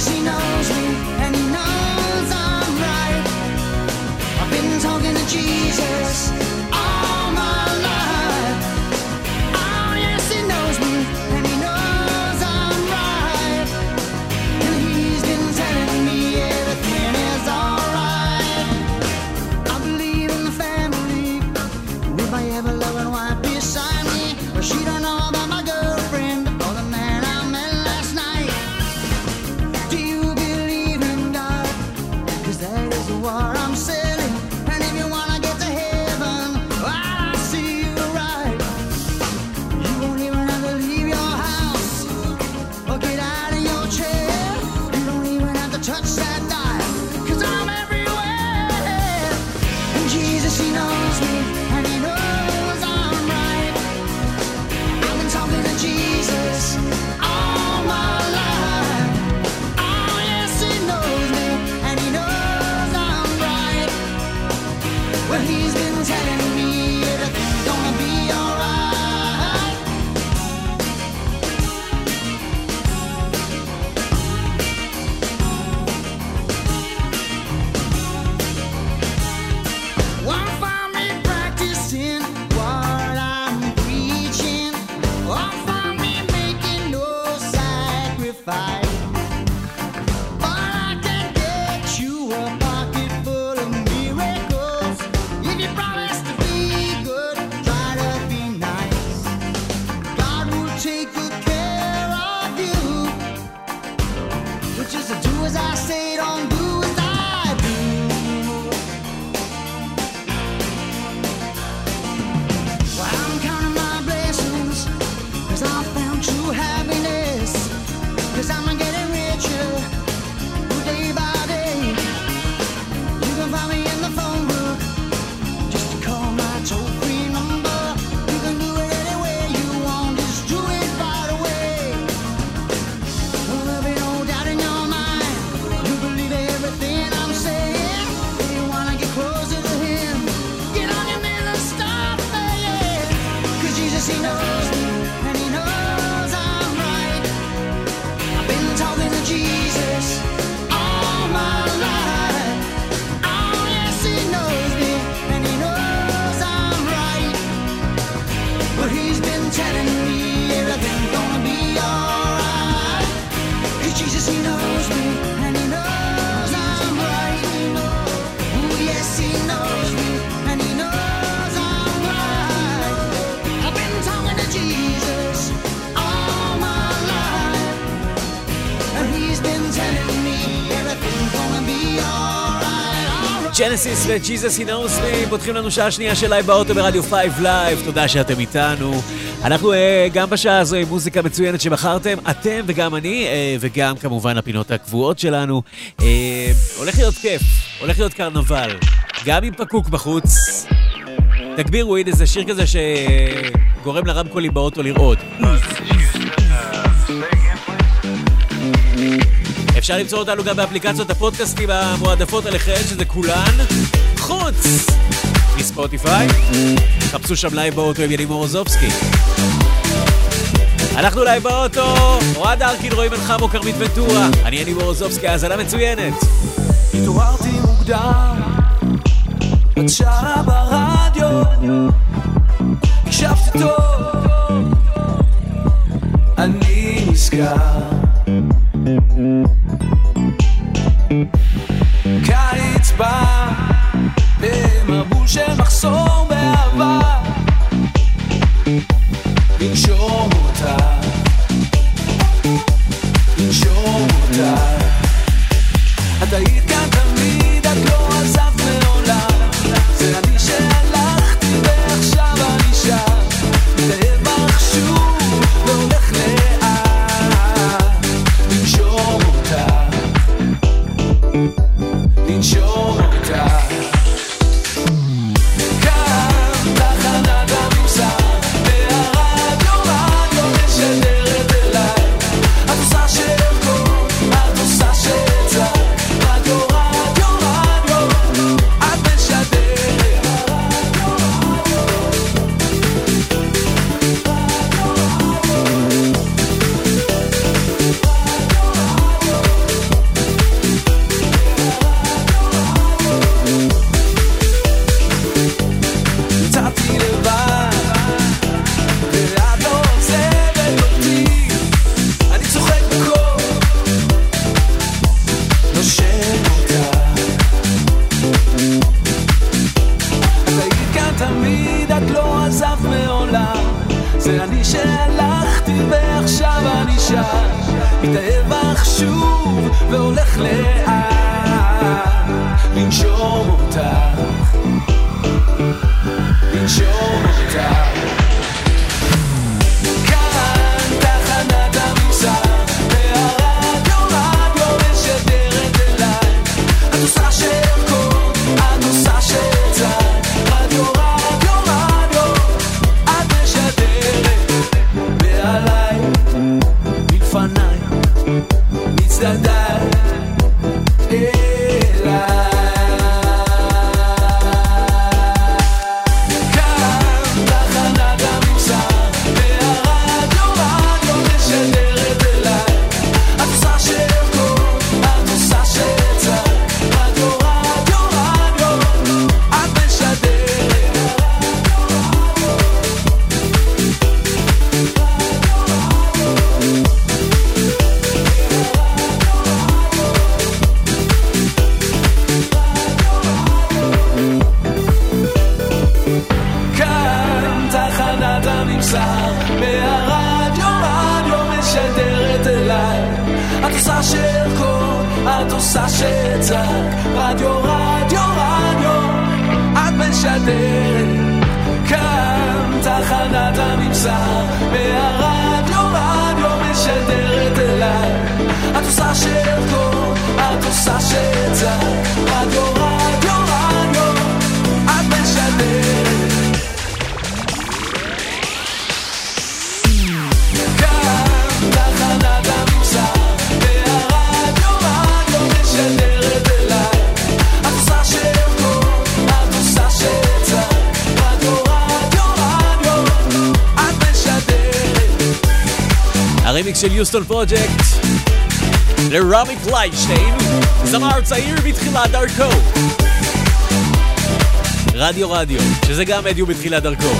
he knows me and he knows I'm right. I've been talking to Jesus all my life. Oh yes, he knows me and he knows I'm right. And he's been telling me everything is alright. I believe in the family with my ever-loving wife beside me. But she don't know about my girlfriend or the man I met last night. Do you believe in God? 'Cause that is what I'm saying. And if you wanna get to heaven, I see you right. You won't even have to leave your house or get out of your chair. You don't even have to touch that dial, 'cause I'm everywhere. And Jesus, he knows me and he knows I'm right. I've been talking to Jesus all my life. Oh yes, he knows me and he knows I'm right. Well, he's been telling me everything's gonna be alright. One for me practicing what I'm preaching. One for me making no sacrifice. But I can get you a pocket full of miracles. If you promise to be good, try to be nice. God will take good care of you. But just do as I say, don't do as I do. Well, I'm counting my blessings, 'cause I found true happiness. 'Cause I'm getting richer day by day. You can find me in the phone book, just call my toll-free number. You can do it any way you want, just do it right away. Well, there'll be no doubt in your mind, you believe everything I'm saying. If you wanna get closer to him, get on your knees and start praying. 'Cause Jesus, he knows me and he knows I'm right. I've been talking to Jesus all my life. Oh yes, he knows me and he knows I'm right. But he's been telling me everything's gonna be alright. 'Cause Jesus, he knows me and he knows I'm right. Oh yes, he knows me and he knows I'm right. I've been talking to Jesus all my life. And he's been telling me everything's gonna be alright, alright. ג'נסיס וג'יזוס He Knows Me פותחים לנו שעה שנייה של לייב באוטו ברדיו פייב לייב. תודה שאתם איתנו. אנחנו אה, גם בשעה הזו עם מוזיקה מצוינת שבחרתם, אתם וגם אני, אה, וגם כמובן הפינות הקבועות שלנו. אה, הולך להיות כיף, הולך להיות קרנבל, גם עם פקוק בחוץ. תגבירו, הנה זה שיר כזה שגורם לרמקולים באוטו לרעוד. אפשר למצוא אותנו גם באפליקציות הפודקאסטים המועדפות עליכם, שזה כולן חוץ מספוטיפיי. חפשו שם לייב באוטו עם יניב מורוזובסקי. אנחנו לייב באוטו, אוהד ארקין, רועי בן חמו, קרמית ונטורה. אני יניב מורוזובסקי, האזנה מצוינת. התעוררתי מוקדם, את שרה ברדיו, הקשבתי טוב, אני נזכר. קיץ בא במבול של מחסור באהבה, לנשום אותה, לנשום אותה. את היית כאן תמיד, את לא עזבת מעולם. זה אני שהלכתי ועכשיו אני שם, מתאהב בך שוב והולך לאט, לנשום אותה. שוב והולך לאט לנשום אותך, לנשום אותך. כאן תחנת הממסר והרדיו רדיו משדרת אליי. את עושה שערכות, את עושה שצד, רדיו רדיו רדיו את משדרת ועליי מלפניי מצדדיי אליי. את עושה שצד, רדיו רדיו רדיו את משדרת. כאן תחנת הממסר והרדיו רדיו משדרת אליי. את עושה שערכות, את עושה שצד, רדיו רדיו רדיו את משדרת. כאן תחנת הממסר הרימיקס של יוסטון פרוג'קט לרמי פליישטיין, זמר צעיר בתחילת דרכו. רדיו רדיו, שזה גם מדיום בתחילת דרכו.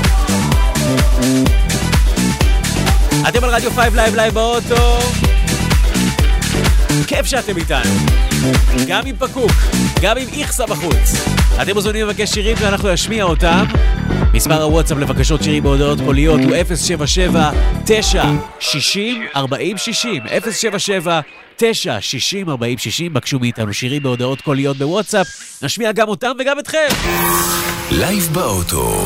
אתם על רדיו פייב לייב לייב באוטו. כיף שאתם איתנו, גם עם פקוק, גם עם איכסה בחוץ. אתם מוזמנים לבקש שירים ואנחנו נשמיע אותם. מספר הוואטסאפ לבקשות שירים בהודעות קוליות הוא אפס שבע שבע תשע שש אפס ארבע שש אפס אפס שבע שבע תשע שש אפס ארבע שש אפס. בקשו מאיתנו שירים בהודעות קוליות בוואטסאפ, נשמיע גם אותם וגם אתכם. לייב באוטו.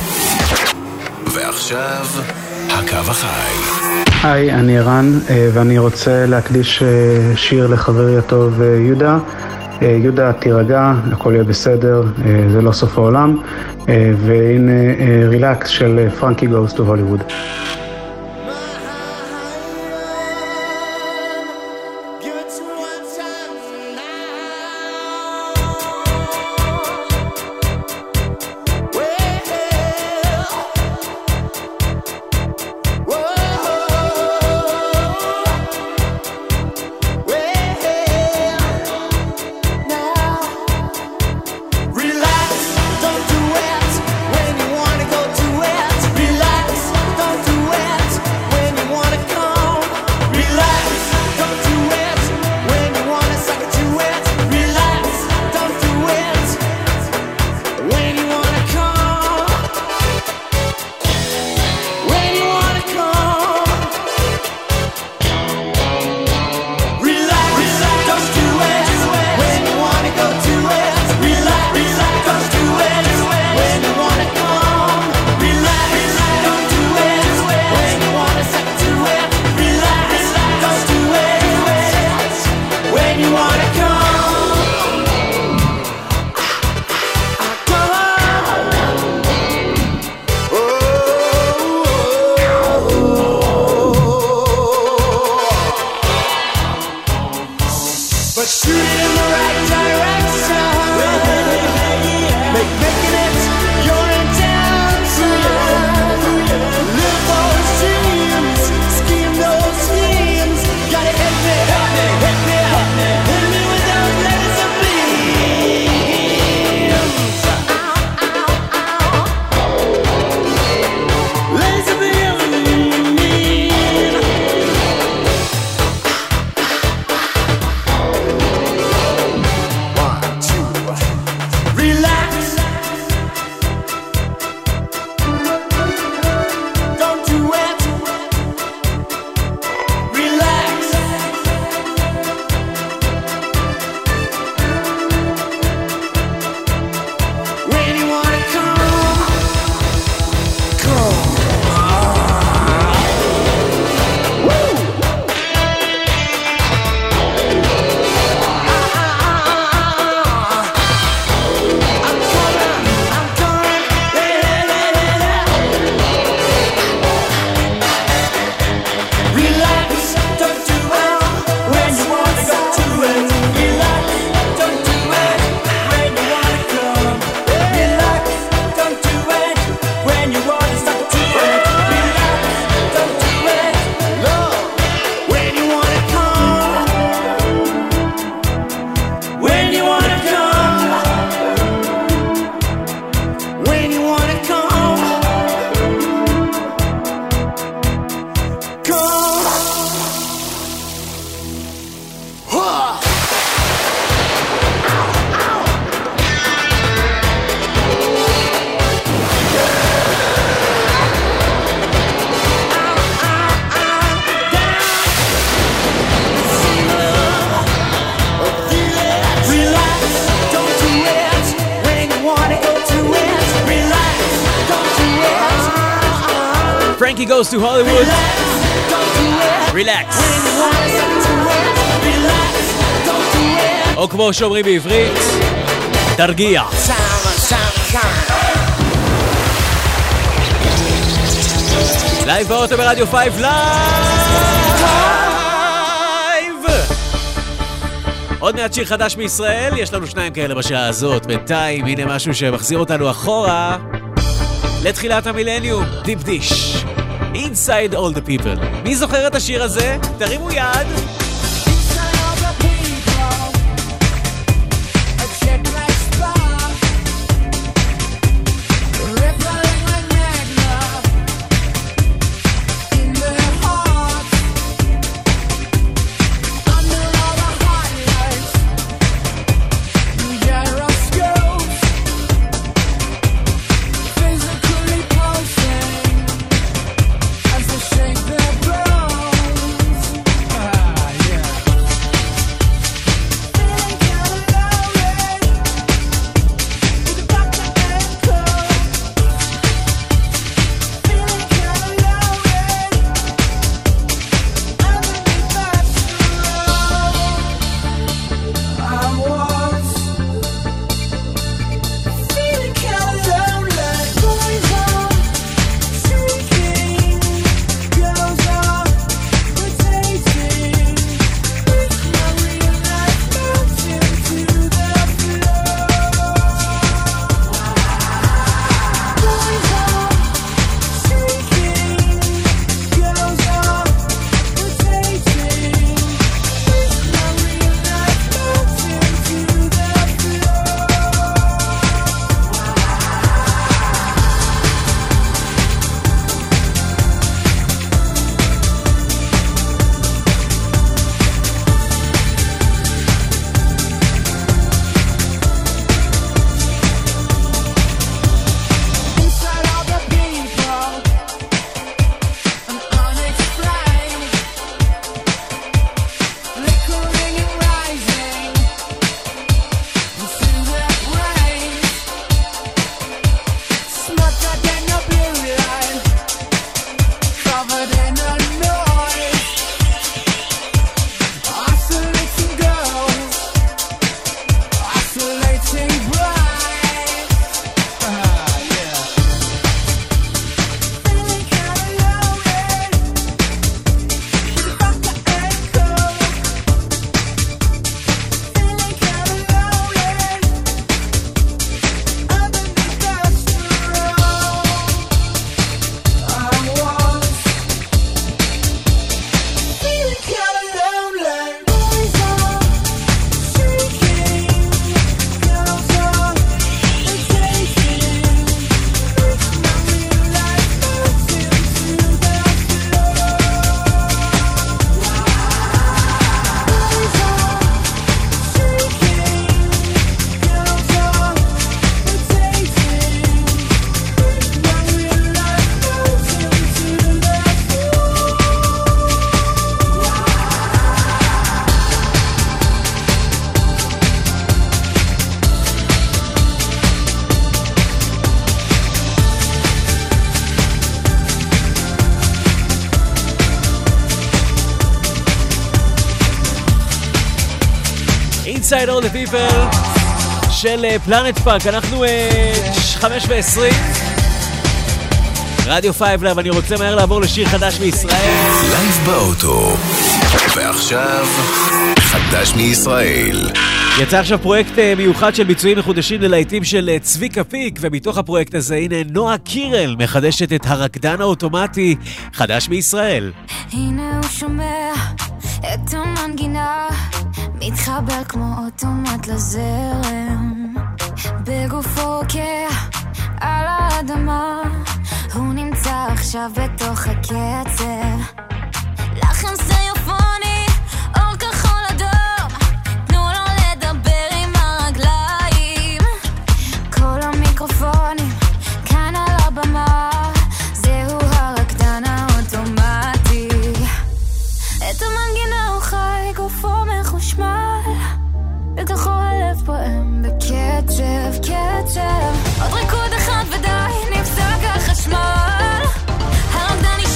ועכשיו הקו החי. היי, אני ערן ואני רוצה להקדיש שיר לחברי הטוב יהודה. יהודה, תירגע, הכל יהיה בסדר, זה לא סוף העולם. והנה רילקס של פרנקי גוס טו הוליווד. One, two. Frankie Goes to Hollywood. Relax. או כמו שאומרים בעברית, תרגיע. לייב באוטו ברדיו פייב לייב. עוד מעט שיר חדש מישראל, יש לנו שניים כאלה בשעה הזאת. בינתיים הנה משהו שמחזיר אותנו אחורה לתחילת המילניום, דיפ דיש, Inside All the People. מי זוכר את השיר הזה? תרימו יד. Inside All the People של פלנט פארק. אנחנו חמש ועשרים רדיו פייב לייב. אני רוצה מהר לעבור לשיר חדש מישראל. לייב באוטו. ועכשיו חדש מישראל. יצא עכשיו פרויקט מיוחד של ביצועים מחודשים ללהיטים של צביקה פיק, ומתוך הפרויקט הזה הנה נועה קירל מחדשת את הרקדן האוטומטי חדש מישראל. הנה הוא שומע את המנגינה מתחבר כמו אוטומט לזרם, בגופו רוקע על האדמה, הוא נמצא עכשיו בתוך הקצב. לחם סיופוני, אור כחול אדום, תנו לו לדבר עם הרגליים. כל המיקרופונים כאן על הבמה, זהו הרקדן האוטומטי. את המנגינה הוא חי, גופו מחושמל, בתוכו הלב פועם בקצב, קצב. עוד ריקוד אחד ודי, נפסק החשמל, הרקדן נשמע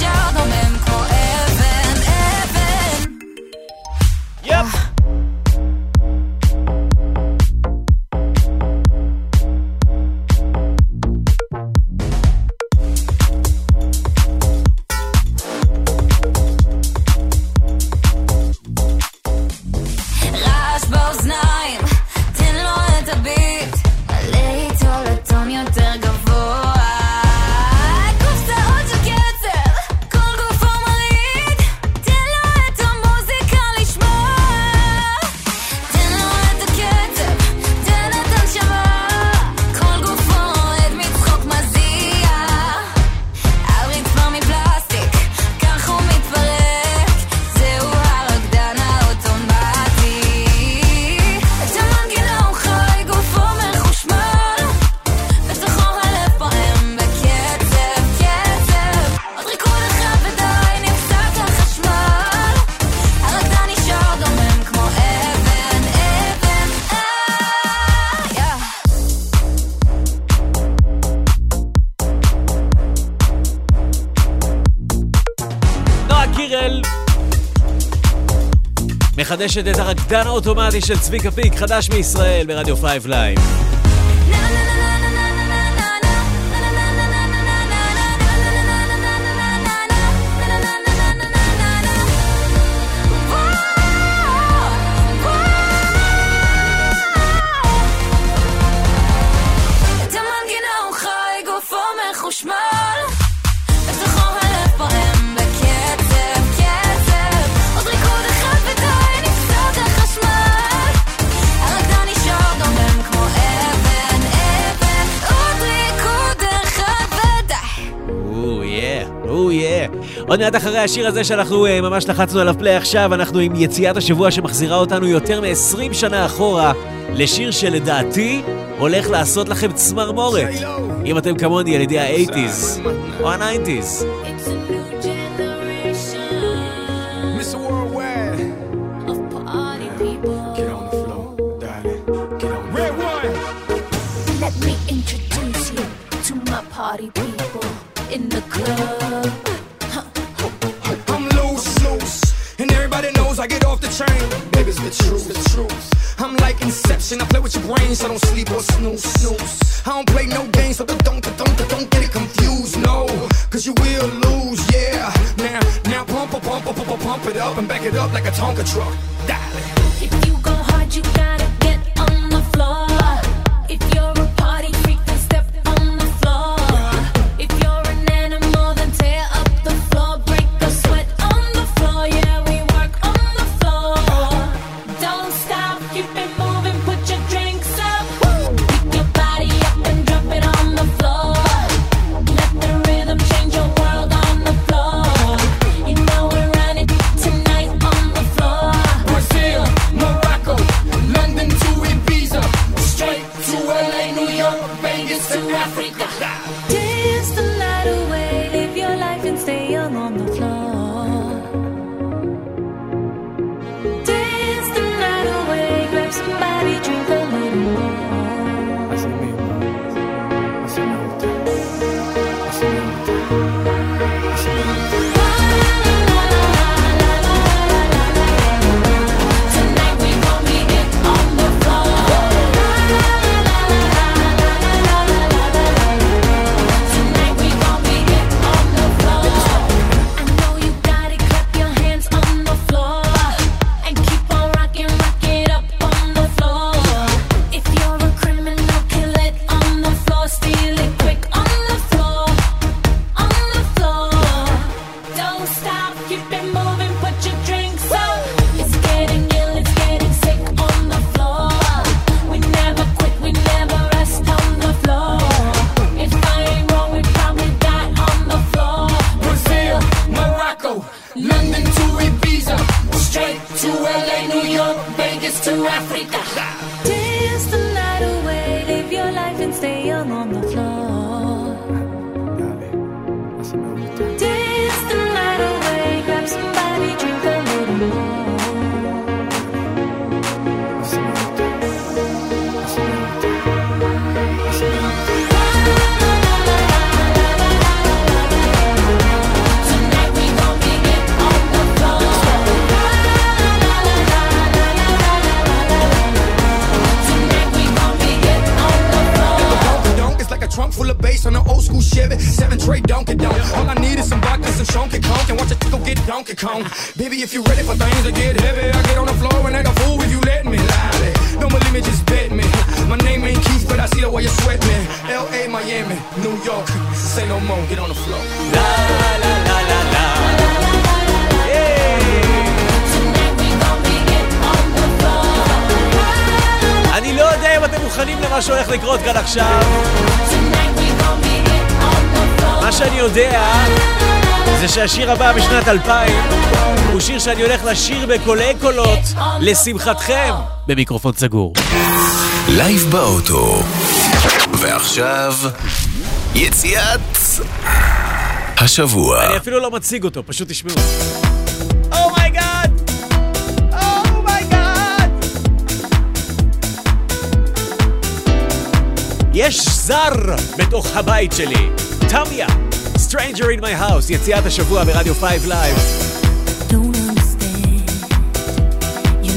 מחדשת את הרקדן האוטומטי של צביקה פיק, חדש מישראל ברדיו פייב לייב. עוד מעט אחרי השיר הזה שאנחנו uh, ממש לחצנו עליו פליי עכשיו, אנחנו עם יציאת השבוע שמחזירה אותנו יותר מ-עשרים שנה אחורה לשיר שלדעתי הולך לעשות לכם צמרמורת. אם אתם כמוני ילידי ה-שמונים או ה-תשעים. Let me introduce you to my party people in the club. I get off the train, baby, it's the truth, the truth. I'm like Inception, I play with your brains, I don't sleep or snooze, snooze. I don't play no games, so don't, don't, don't, don't get it confused, no. Cause you will lose, yeah. Now, now pump, pump, pump, pump, pump it up and back it up like a Tonka truck. Dale. If you go hard, you gotta get on the floor. If you're a party freak, then step on the floor. If you're an animal, then tear up the floor, break a sweat on the floor, yeah. Keep it moving, put your drinks up. Pick your body up and drop it on the floor. Let the rhythm change your world on the floor. You know we're running tonight on the floor. Brazil, Morocco, London to Ibiza, straight to L A, New York, Vegas to Africa. Dance the night away, live your life and stay young on the floor. Somebody drink a little more. Tonight we gon' be it on the floor. Tonight we gon' be it on the floor. I know you got it, clap your hands on the floor and keep on rocking, rock it up. If you're a criminal, kill it on the floor, steal it quick on the floor, on the floor. Don't stop, keep it moving, put your drinks up. It's getting ill, it's getting sick on the floor. We never quit, we never rest on the floor. If I ain't wrong, we probably die on the floor. Brazil, Morocco, London to Ibiza, straight to L A, New York, Vegas to Africa. Dance the night away, live your life and stay young on the floor. Dance the night away, grab somebody, drink a little more. Tonight we gon' be it on the floor. Trunk full of bass on an old school Chevy, seven tray Donkey Donk. All I need is some vodka, some Shonky Conk, and watch a go get Donkey Kong. Baby, if you ready for things to get heavy, I get on the floor and act a fool if you let me. Lally, don't believe me, just bet me. My name ain't Keith, but I see the way you sweat me. L A, Miami, New York, say no more, get on the floor. La la la la la. אני לא יודע אם אתם מוכנים למה שהולך לקרות כאן עכשיו. מה שאני יודע זה שהשיר הבא בשנת אלפיים הוא שיר שאני הולך לשיר בקולי קולות לשמחתכם במיקרופון סגור. לייב באוטו. ועכשיו יציאת השבוע. אני אפילו לא מציג אותו, פשוט תשמעו. אומייגאד! יש זר בתוך הבית שלי. תמיה, Stranger in my house, יציאת השבוע ברדיו פייב לייב. Don't understand.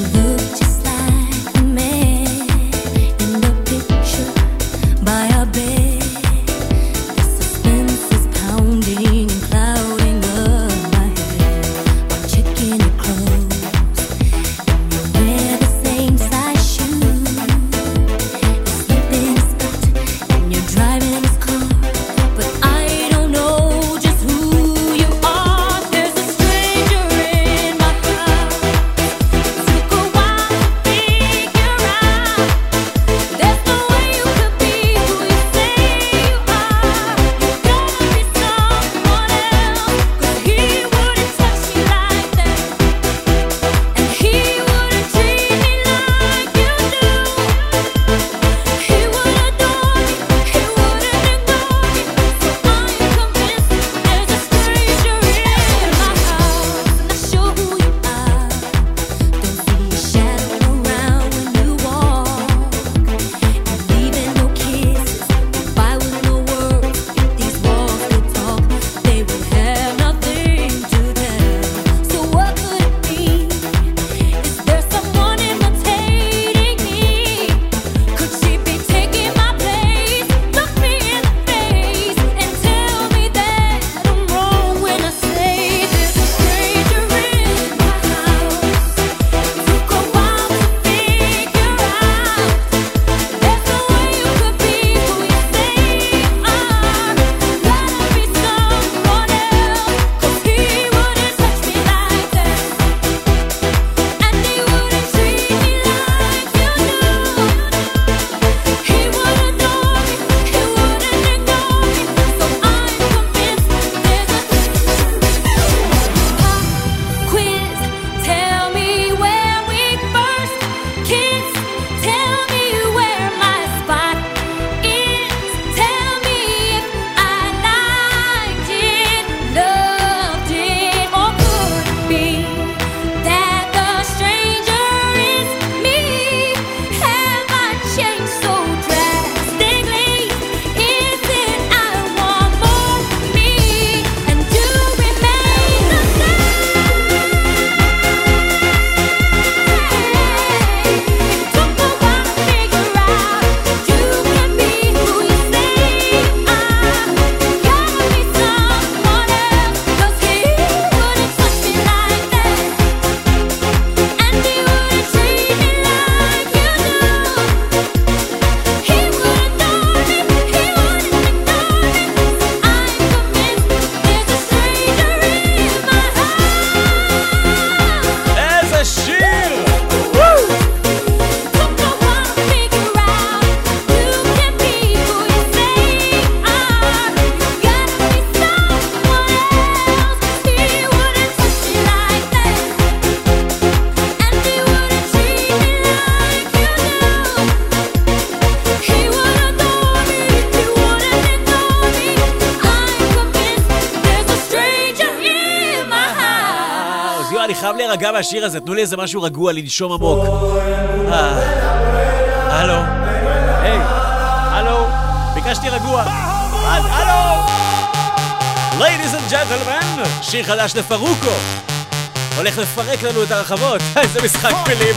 להירגע מהשיר הזה, תנו לי איזה משהו רגוע, לנשום עמוק. אה, הלו, היי, הלו, ביקשתי רגוע. אז, הלו! Ladies and gentlemen, שיר חדש לפרוקו. הולך לפרק לנו את הרחבות. איזה משחק מילים.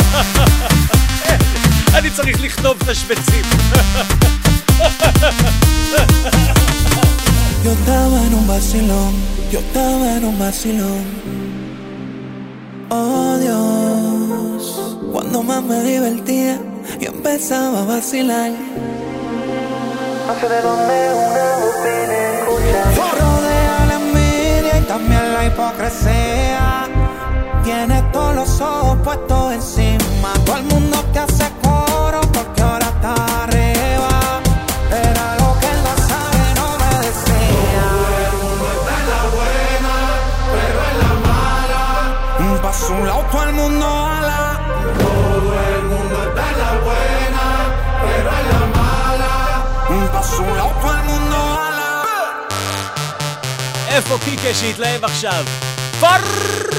אני צריך לכתוב תשבצים. Yo estaba en un vacilón, yo estaba en un vacilón. Oh Dios, cuando más me divertía, yo empezaba a vacilar. No sé de dónde una voz viene a escuchar. Rodea la envidia y también la hipocresía. Tienes todos los ojos puestos encima. Todo el mundo te hace coro porque ahora está arriba. Era lo que él no sabe, no me decía. Todo el mundo está en la buena, pero en la mala. Pa' su lado todo el mundo ala. Todo el mundo está en la buena, pero en la mala. Pa' su lado todo el mundo ala. איפה קיקה שהתלהב עכשיו? פרוקו!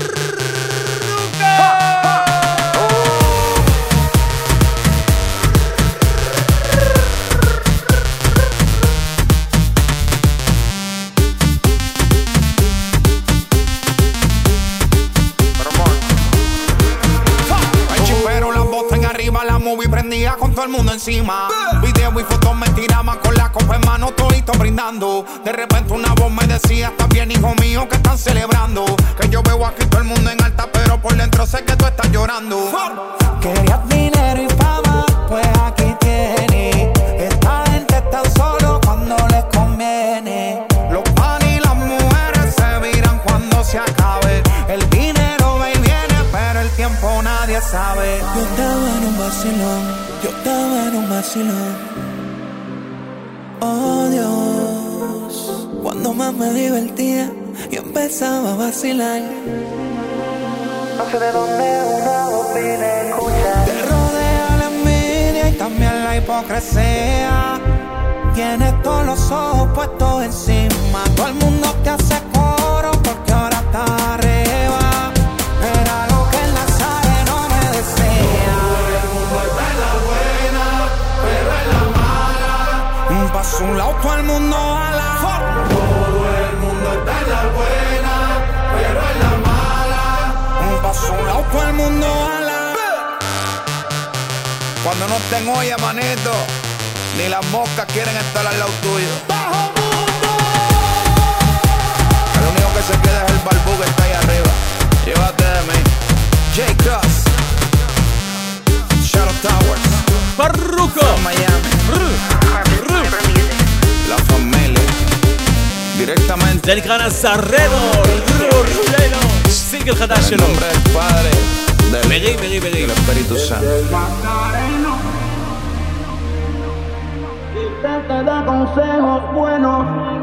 La movie prendía con todo el mundo encima. Video y fotos me tiraban con la copa en mano, todito brindando. De repente una voz me decía: está bien, hijo mío, que están celebrando. Que yo veo aquí todo el mundo en alta, pero por dentro sé que tú estás llorando. Querías dinero y fama, pues aquí tienes. Esta gente está solo cuando les conviene. Los pan y las mujeres se viran cuando se acabe. El dinero va y viene, pero el tiempo nadie sabe. Yo estaba en un vacilón, yo estaba en un vacilón. Oh Dios, cuando más me divertía, yo empezaba a vacilar. No sé de dónde una voz viene a escuchar. Te rodea la envidia y también la hipocresía. Tienes todos los ojos puestos encima. Todo el mundo te hace coro porque ahora está arriba. Era lo que él no sabe, no me decía. Todo el mundo está en la buena, pero en la mala. Pa' su lado todo el mundo ala. Todo el mundo está en la buena, pero en la mala. Pa' su lado todo el mundo ala. Cuando no estén olla, manito, ni las moscas quieren estar al lado tuyo. ¡Bajo mundo! El único que se queda es el barbú que está ahí arriba. Llévate de mí. J-Cross, Shadow Towers, פרוקו! Miami, La Familia, directamente. זה נקרא נזרנו! סינגל חדש En שלו. nombre del Padre, del מרי, מרי, מרי. del Espíritu Santo. Te da consejos buenos.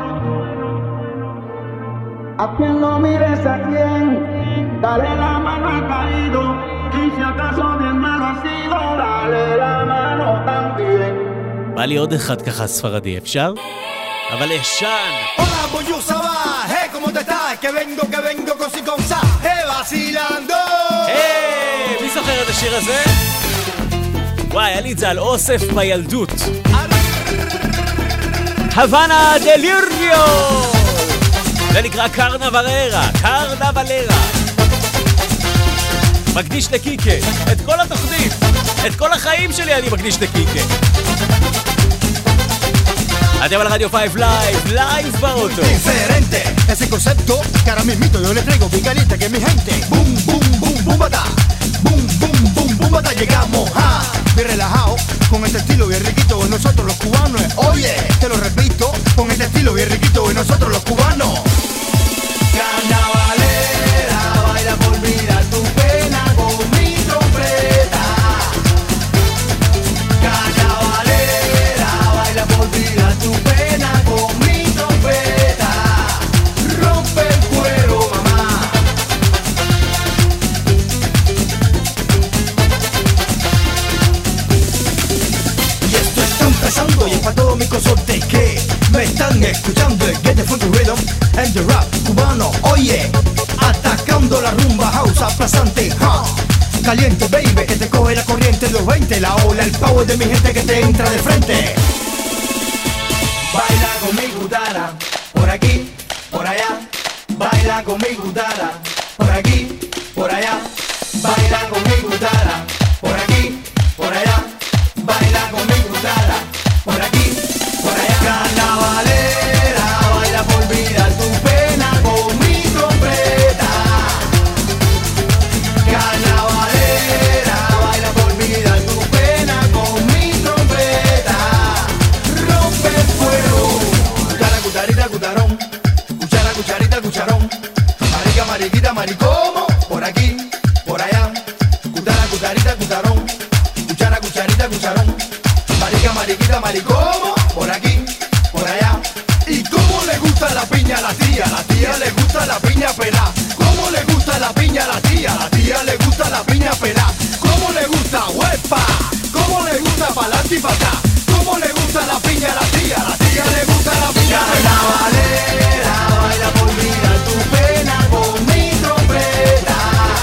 A quien no mires a quien, dale la mano al caído. Y si acaso bien malo ha sido, dale la mano también. בא לי עוד אחד ככה ספרדי, אפשר? אבל ישן! Hola, Boyusa va, hey, ¿cómo te estás? Que vengo, que vengo con si con sa, hey, vacilando. היי! מי זוכר את השיר הזה? וואי, היה לי את זה על אוסף בילדות. הוואנה דליריו! זה נקרא קרנוולרה, קרנוולרה. מקדיש לקיקה, את כל התוכנית, את כל החיים שלי אני מקדיש לקיקה. אתם על רדיו פייב לייב, לייב באוטו. Diferente, ese concepto que ahora mismito yo le traigo bien caliente que mi gente. Boom, boom, boom, boom, bata. Boom, boom, boom, boom, bata. Llegamos a bien relajado, con este estilo bien riquito de nosotros los cubanos. Oye, te lo repito, con este estilo bien riquito de nosotros los cubanos. Carnavalera, baila por olvidar tu pena con mi trompeta. Carnavalera, baila por olvidar tu pena con mi trompeta. Rompe el cuero, mamá. Y esto está empezando y es para todos mis consortes que me están escuchando. El Get the Funky Rhythm and the Rap cubano, oye, atacando Empezando la rumba house aplastante, ha. Caliente, baby, que te coge la corriente de los veinte. La ola, el power de mi gente que te entra de frente. Baila con mi gutara, por aquí, por allá. Baila con mi gutara, por aquí, por allá. Baila con mi gutara, por aquí, por allá. Baila con mi gutara, por aquí, por allá. Carnavalera, baila por olvidar tu pena con mi trompeta. Carnavalera, baila por olvidar tu pena con mi trompeta. Rompe el fuego. Cuchara, cucharita, cucharón. Cuchara, cucharita, cucharón. Marica, mariquita, maricomo. Por aquí, por allá. Cuchara, cucharita, cucharón. Cuchara, cucharita, cucharón. Marica, mariquita, maricomo. Por aquí, por allá. ¿Y cómo le gusta la piña a la tía? La tía le gusta la piña pelá. ¿Cómo le gusta la piña a la tía? La tía le gusta la piña pelá. ¿Cómo le gusta? ¡Huepa! ¿Cómo le gusta pa'lante y pa' acá? ¿Cómo le gusta la piña a la tía? La tía le gusta la piña pelá. Carnavalera, baila por olvidar tu pena con mi trompeta.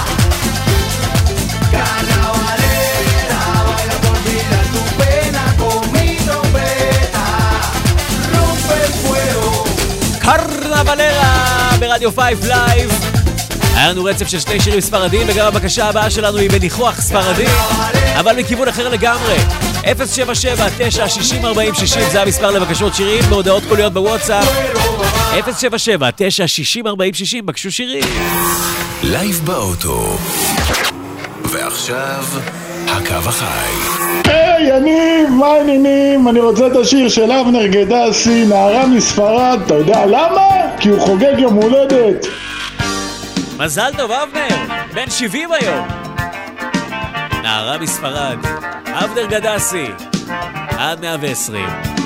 Carnavalera, baila por olvidar tu pena con mi trompeta. Rompe el fuego. קרנבלרה ברדיו פייב לייב. היה לנו רצף של שני שירים ספרדים, וגם הבקשה הבאה שלנו היא בניחוח ספרדי, אבל מכיוון אחר לגמרי. אפס שבע שבע תשע שישים ארבעים שישים זה המספר לבקשות שירים בהודעות קוליות בוואטסאפ. אפס שבע שבע תשע שישים ארבעים שישים, בקשו שירים. לייב באוטו. ועכשיו, הקו החי. היי, יניב, מה העניינים? אני רוצה את השיר של אבנר גדסי, נערה מספרד. אתה יודע למה? כי הוא חוגג יום הולדת. מזל טוב, אבנר, בן שבעים היום. נערה מספרד, אבנר גדסי, עד מאה ועשרים.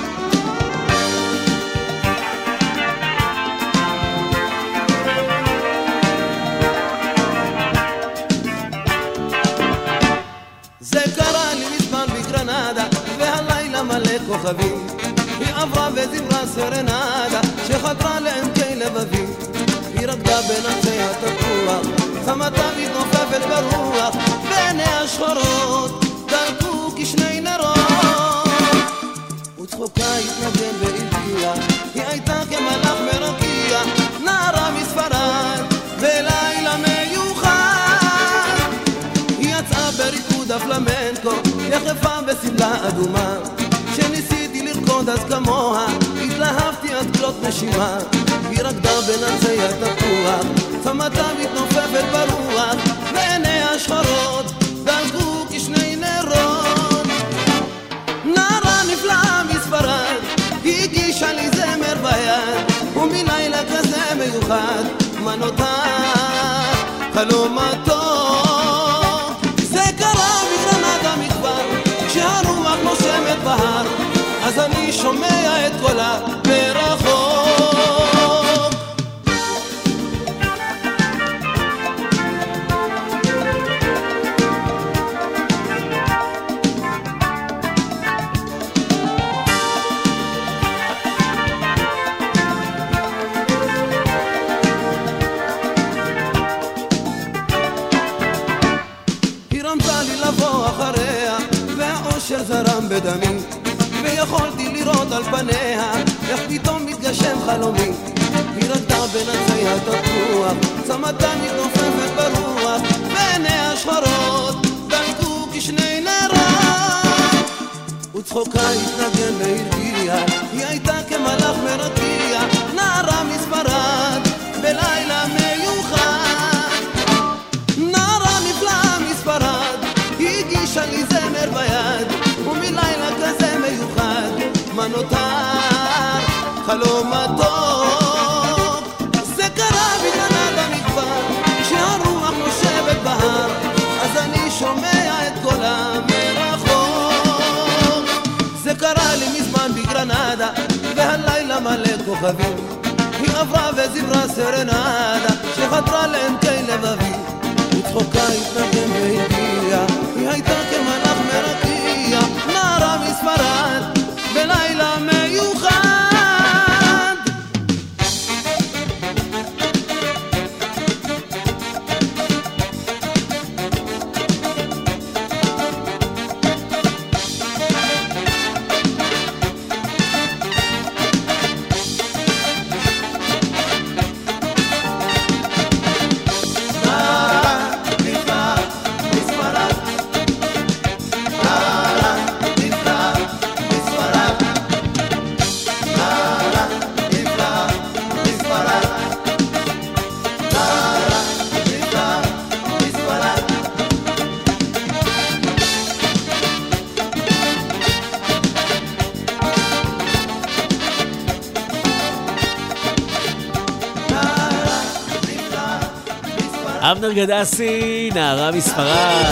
זה קרה לי מזמן בגרנדה, והלילה מלא כוכבים. היא עברה וזמרה סרנדה, שחדרה לעמקי לבבי. היא רקדה בין עצי התפוח, חמתה מתנופפת ברוח, ועיניה השחורות דלקו כשני נרות. וצחוקה התנגן והרגיע, היא הייתה כמלאך מרקיע, נערה מספרד בלילה מיוחד. היא יצאה בריקוד הפלמנקו, יחפה בסמלה אדומה, כשניסיתי לרקוד אז כמוה, התלהבתי עד כלות נשימה. היא רקדה בין עצי התפוח, חמתה מתנופפת ברוח, ועיניה השחורות דלקו כשני נרות. נערה נפלאה מספרד, היא הגישה לי זמר ביד, ומלילה כזה מיוחד, מה נותר חלום מתוק. זה קרה בגרנדה מכבר, כשהרוח נושמת בהר, אז אני שומע את קולה מרחוק. זרם בדמי, ויכולתי לראות על פניה איך פתאום מתגשם חלומי. היא רקדה בין עצי התפוח, צמתה מתנופפת ברוח, ועיניה השחורות דלקו כשני נרות. וצחוקה התנגן והרגיע, היא הייתה כמלאך מרקיע, נערה מספרד בלילה מיוחד. נערה נפלאה מספרד, היא הגישה לי זמר ביד, ומלילה כזה מיוחד, מה נותר חלום מתוק. זה קרה בגרנדה מכבר, כשהרוח נושבת בהר, אז אני שומע את קולה מרחוק. זה קרה לי מזמן בגרנדה, והלילה מלא כוכבים. היא עברה וזמרה סרנדה, שחדרה לעמקי לבבי. וצחוקה התנגן והגיע, היא הייתה כמלאך מרקיע, נערה מספרד בלילה מיוחד. אבנר גדסי, נערה מספרד.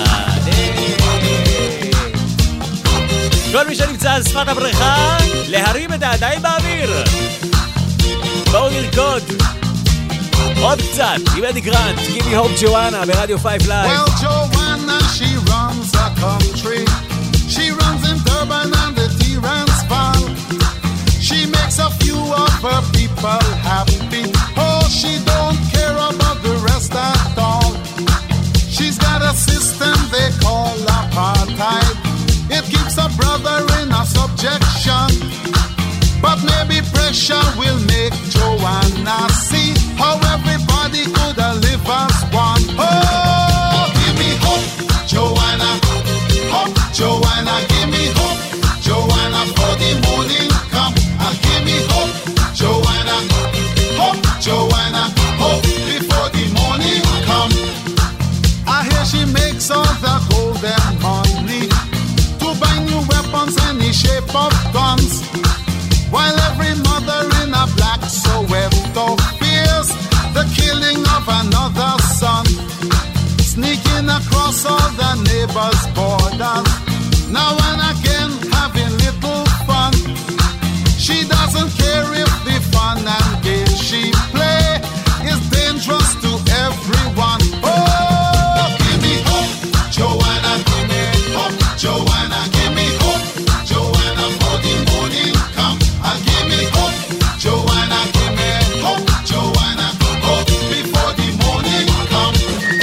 כל מי שנמצא על שפת הבריכה, להרים את הידיים באוויר. בואו נרקוד. עוד קצת, עם אדי גרנט, Give me hope Joanna ברדיו פייב לייב. Well, Joanna, she runs a country. She runs in Durban and the Transvaal. She makes a few of her people happy. Oh, she don't care about the rest at all. She's got a system they call apartheid. It keeps a brother in a subjection. But maybe pressure will make Joanna see how everybody could live as one. Oh, give me hope, Joanna. Hope, Joanna, give me hope, Joanna, for the morning come. And give me hope, Joanna. Hope, Joanna, hope before the morning come. I hear she makes all the golden money to buy new weapons, any shape of guns. While every mother in a black Soweto fears the killing of another son, sneaking across all the neighbors' borders, now and again having little fun. She doesn't care if the fun and games she play is dangerous to everyone. Oh, give me hope, Joanna, give me hope, Joanna, give me hope, Joanna, for the morning come. And give me hope, Joanna, give me hope, Joanna, hope before the morning come.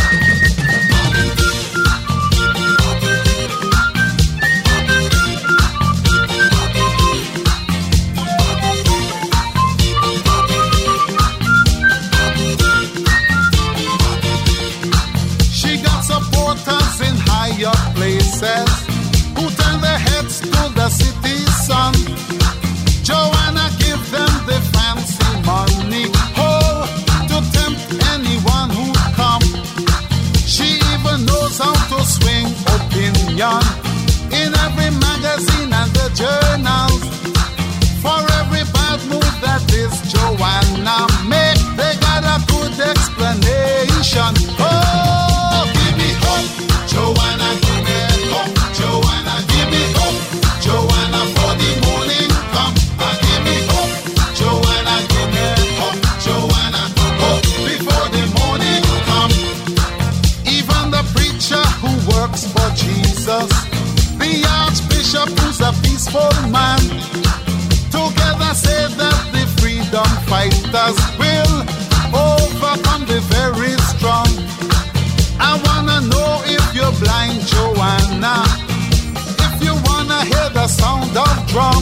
She got supporters in higher places who turn their heads to the city sun. Joanna give them the fancy money, oh, to tempt anyone who come. She even knows how to swing opinion in every magazine and the journals. For every bad move that this Joanna make, they got a good explanation. Oh, give me hope, Joanna, give me hope, Joanna, give me hope, Joanna, for the morning come. And give me hope, Joanna, give me hope, Joanna, hope before the morning come. Even the preacher who works for Jesus, the archbishop who's a peaceful man, together say that the freedom fighters will overcome the very strong. I wanna know if you're blind, Joanna, if you wanna hear the sound of drum.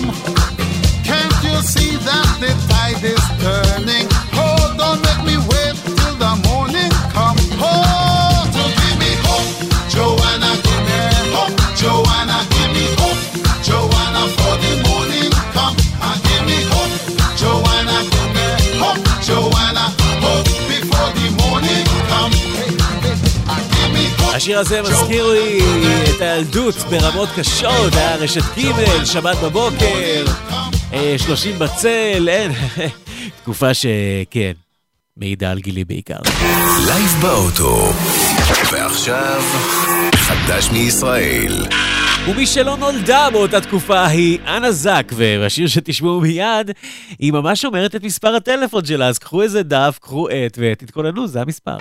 Can't you see that the tide is turning? Oh, don't make me wait till the morning come. Oh, to give me hope, Joanna, give me hope, Joanna, give me hope, Joanna, for the morning come. And give me hope, Joanna, give me hope, Joanna, hope before the morning come. And give me hope. השיר הזה מזכיר לי את הילדות ברמות קשות, היה רשת ג' שבת בבוקר, שלושים בצל, אין, תקופה שכן, מעידה על גילי בעיקר. לייב באוטו, ועכשיו חדש מישראל. ומי שלא נולדה באותה תקופה היא אנה זק, והשיר שתשמעו מיד, היא ממש אומרת את מספר הטלפון שלה, אז קחו איזה דף, קחו את ותתכוננו, זה המספר.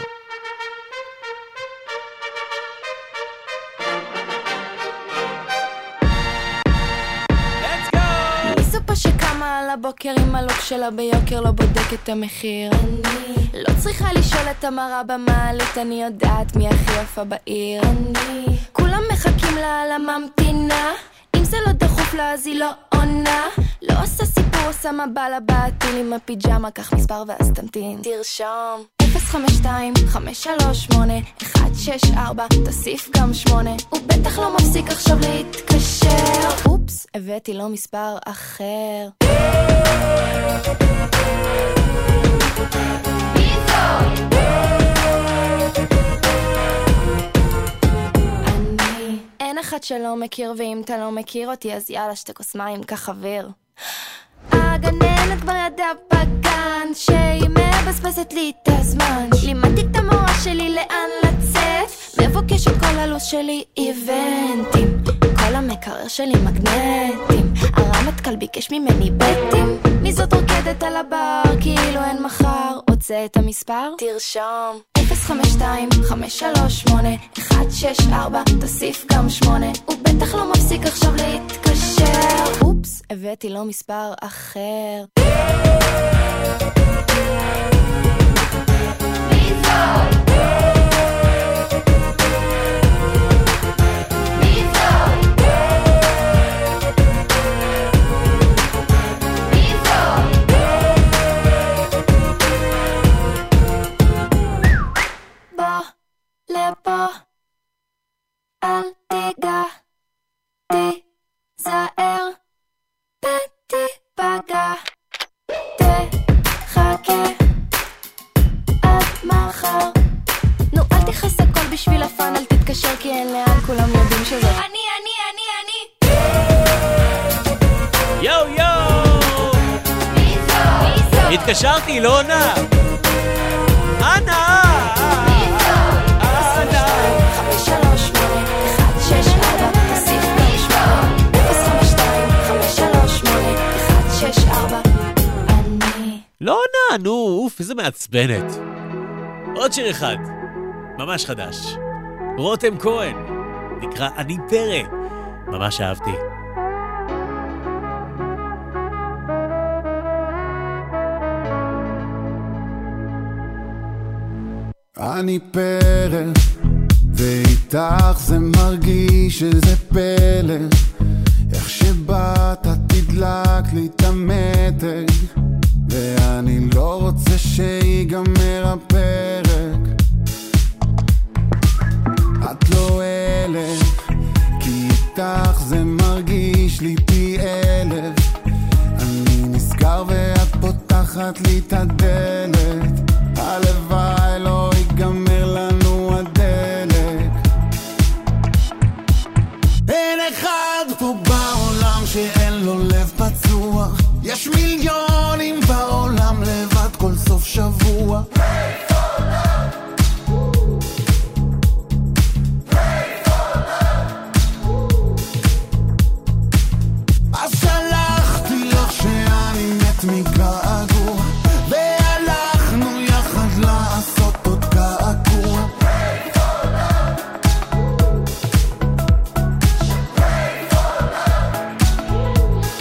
הבוקר עם הלוק שלה ביוקר לא בודק את המחיר. אני לא צריכה לשאול את המראה במעלית, אני יודעת מי הכי יפה בעיר. אני כולם מחכים לה על הממתינה, אם זה לא דחוף לה אז היא לא עונה. לא עושה סיפור, עושה מבא לבעתיל עם הפיג'מה, קח מספר ואז תמתין. תרשום אפס חמש שתיים חמש שלוש שמונה אחת שש ארבע, תוסיף גם שמונה. הוא בטח לא מפסיק עכשיו להתקשר. אופס, הבאתי לו מספר אחר. אני אין אחד שלא מכיר, ואם אתה לא מכיר אותי אז יאללה שתי כוס מים, קח אוויר. I הגננת כבר ידעה בגן שהיא מבזבזת לי את הזמן. לימדתי את המורה שלי לאן לצאת, מבוקש את כל הלו"ז שלי איבנטים, כל המקרר שלי מגנטים, הרמטכ"ל ביקש ממני בטים. מי זאת רוקדת על הבר כאילו אין מחר, רוצה את המספר? תרשום אפס חמש שתיים חמש שלוש שמונה אחת שש ארבע, תוסיף גם שמונה. הוא בטח לא מפסיק עכשיו להתקשר. אופס, הבאתי לו מספר אחר. מי זאת? לפה, אל תיגע, תיזהר, ותיפגע, תחכה עד מחר. נו, אל תכעס הכל בשביל הפן, אל תתקשר כי אין לאן, כולם יודעים שזה אני, אני, אני, אני. יו יו, מי זו? מי זו? התקשרתי, לא עונה. אנה לא עונה, נו, אוף, איזה מעצבנת. עוד שיר אחד, ממש חדש. רותם כהן, נקרא אני פרא. ממש אהבתי. אני פרא, ואיתך זה מרגיש שזה פלא, איך שבאת תדלק לי את המתג, ואני לא רוצה שיגמר הפרק. את לא אלף, כי איתך זה מרגיש לי פי אלף. אני נזכר ואת פותחת לי את הדלת, הלוואי לא ייגמר לנו הדלק. אין אחד פה בעולם שאין לו לב פצוע, יש מיליונים בעולם לבד כל סוף שבוע. Pray for love, pray for love. אז שלחתי לך שאני מת מגעגוע, והלכנו יחד לעשות עוד קעקוע. Pray for love, pray for love.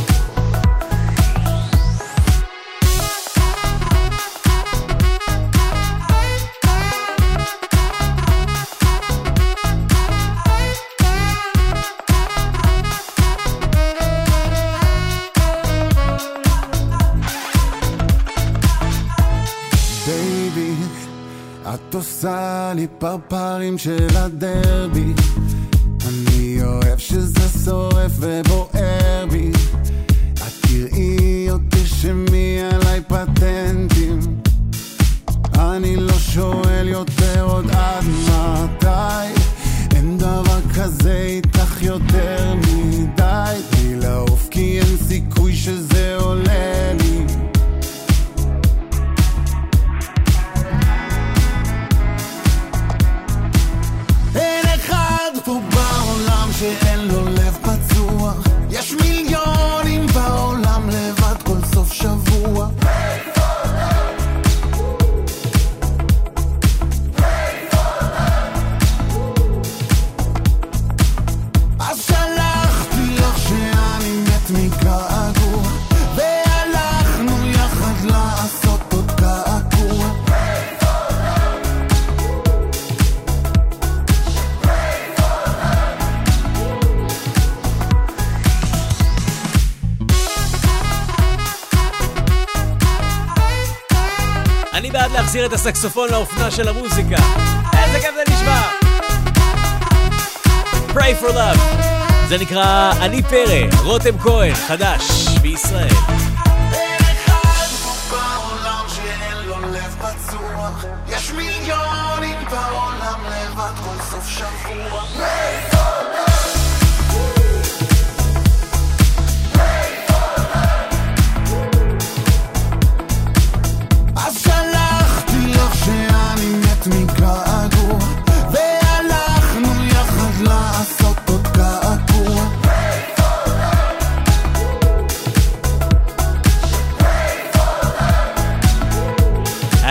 בייבי, את עושה לי פרפרים של הדרבי, אני אוהב שזה שורף ובוער בי, את תראי אותי שמי עליי פטנטים, אני לא שואל יותר עוד עד מתי, אין דבר כזה איתך יותר מדי, תני לעוף כי אין סיכוי שזה עולה לי. אין אחד פה בעולם שאין לו לב פצוע, יש מיליונים בעולם לבד כל סוף שבוע. Pray for love, pray for love. אז שלחתי לך שאני מת מגעגוע, והלכנו יחד לעשות עוד קעקוע. Pray for love, pray for love. אני בעד להחזיר את הסקסופון לאופנה של המוזיקה. איזה כיף זה נשמע. Pray for love. זה נקרא אני פרא, רותם כהן, חדש בישראל. אין אחד פה בעולם שאין לו לב פצוע, יש מיליונים בעולם לבד כל סוף שבוע. Pray for love, pray for love.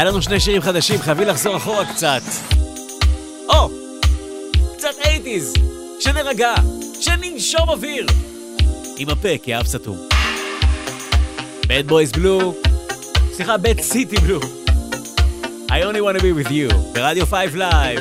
היה לנו שני שירים חדשים, חייבים לחזור אחורה קצת. או, קצת אייטיז, שנרגע, שננשום אוויר. עם הפה, כי האף סתום. Bad Boys Blue, סליחה, Bad City Blue. I only want to be with you, ברדיו פייב לייב.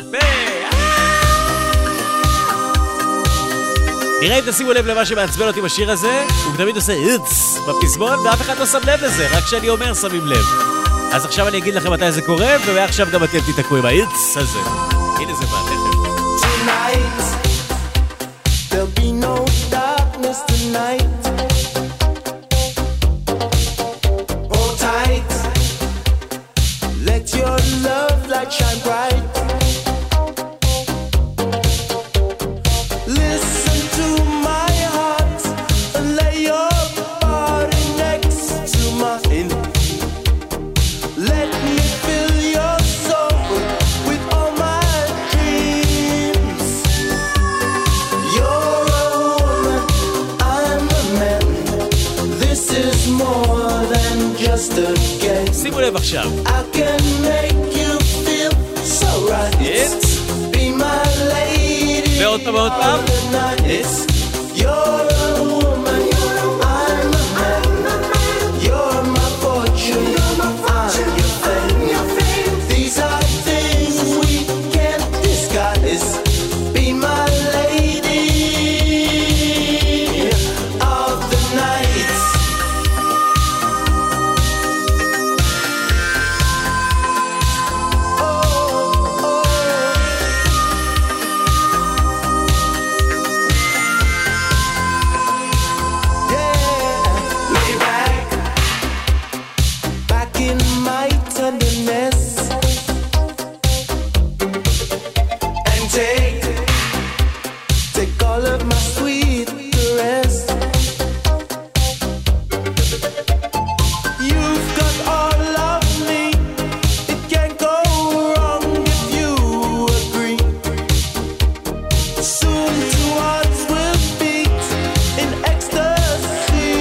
נראה אם תשימו לב למה שמעצבן אותי בשיר הזה, הוא תמיד עושה איץ בפזמון, ואף אחד לא שם לב לזה, רק כשאני אומר שמים לב. אז עכשיו אני אגיד לכם מתי זה קורה, ומעכשיו גם אתם תתעקו עם האיץ הזה. הנה זה בא, תכף. Tonight, there'll be no darkness tonight. Hold tight, let your love light shine bright. Listen to my heart and lay your body next to mine. Let me fill your soul with all my dreams. You're a woman, I'm a man. This is more than just a game. שימו לב עכשיו. I can make you feel so right. It's be my lady. ועוד פעם ועוד פעם. It's you're a woman, I'm a man. You're my fortune, I'm your fame. These are things we can't disguise. Be my lady of the night. Lay back, back in my tenderness, and take, take all of my sweet caress. You've got all of me, it can't go wrong if you agree. Soon two hearts will beat in ecstasy.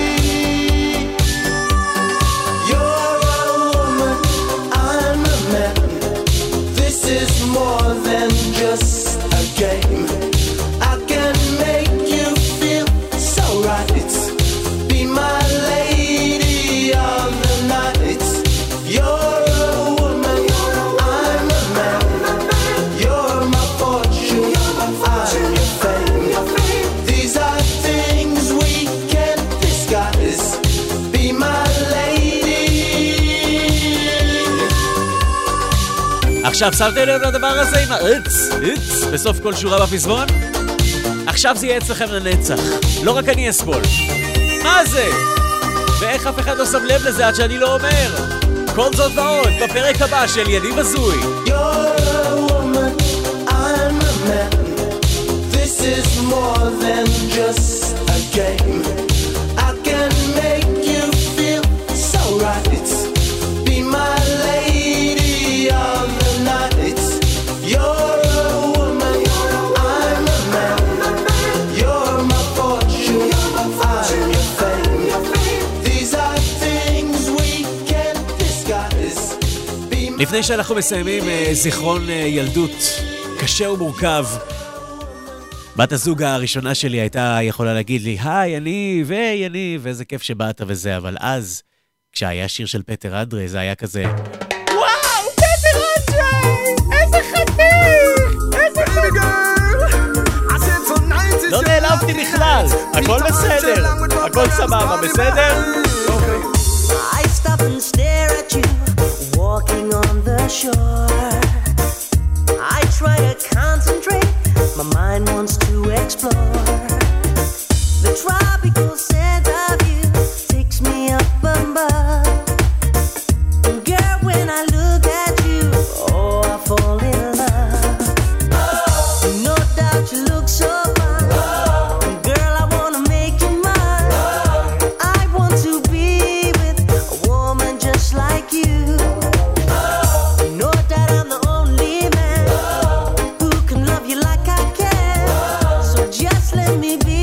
You're a woman, I'm a man. This is more than just a game. I can make you feel so right. Be my lady of the night. You're a woman, I'm a man. You're my fortune, I'm your fame. These are things we can't disguise. Be my lady. עכשיו שמתם לב לדבר הזה עם האיץ, איץ, בסוף כל שורה בפזמון? עכשיו זה יהיה אצלכם לנצח, לא רק אני אסבול. מה זה? ואיך אף אחד לא שם לב לזה עד שאני לא אומר? כל זאת ועוד בפרק הבא של יניב הזוי. You're a woman, I'm a man. This is more than just a game. I can make you feel so right. Be my lady of the night. You're a woman, I'm a man. You're my fortune, I'm your fame. These are things we can't disguise. Be my לפני שאנחנו מסיימים אה, זיכרון אה, ילדות קשה ומורכב, בת הזוג הראשונה שלי הייתה יכולה להגיד לי, היי, יניב, היי, יניב, איזה כיף שבאת וזה, אבל אז, כשהיה שיר של פטר אדרי, זה היה כזה, וואו, פטר אנדרי! איזה חתיך! איזה חתיך! לא נעלבתי בכלל, הכל בסדר, הכל סבבה, בסדר? I stop and stare at you walking on the shore. I try to concentrate, my mind wants to explore. The tropical scent of you takes me up above. And girl, when I look at you, oh, I fall in love. No doubt you look so fine. Girl, I wanna make you mine. I want to be with a woman just like you. No doubt I'm the only man who can love you like I can. So just let me be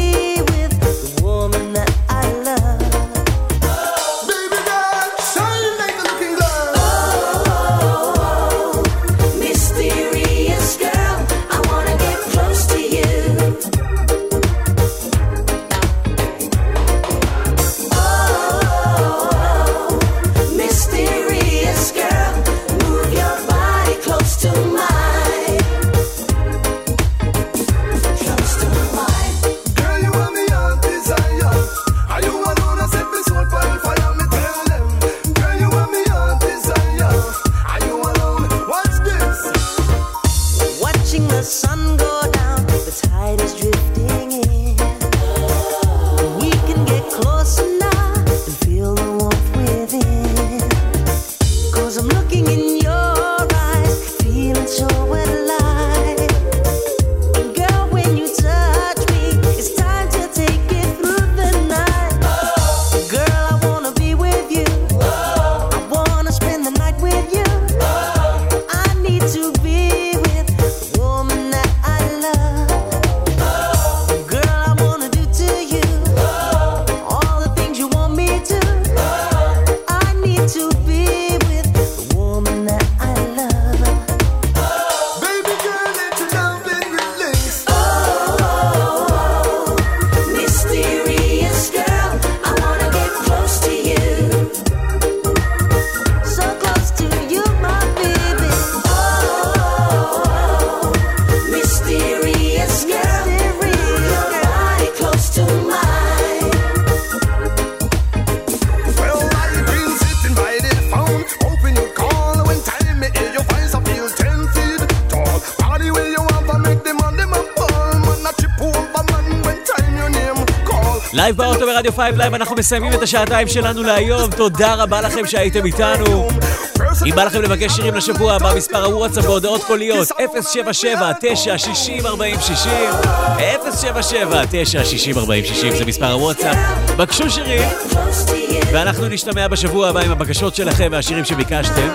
לייב באוטו ברדיו פייב לייב, אנחנו מסיימים את השעתיים שלנו להיום. תודה רבה לכם שהייתם איתנו. אם בא לכם לבקש שירים לשבוע הבא, מספר הוואטסאפ בהודעות קוליות אפס שבע שבע תשע שישים ארבעים שישים, אפס שבע שבע תשע שישים ארבעים שישים זה מספר הוואטסאפ. בקשו שירים ואנחנו נשתמע בשבוע הבא עם הבקשות שלכם והשירים שביקשתם.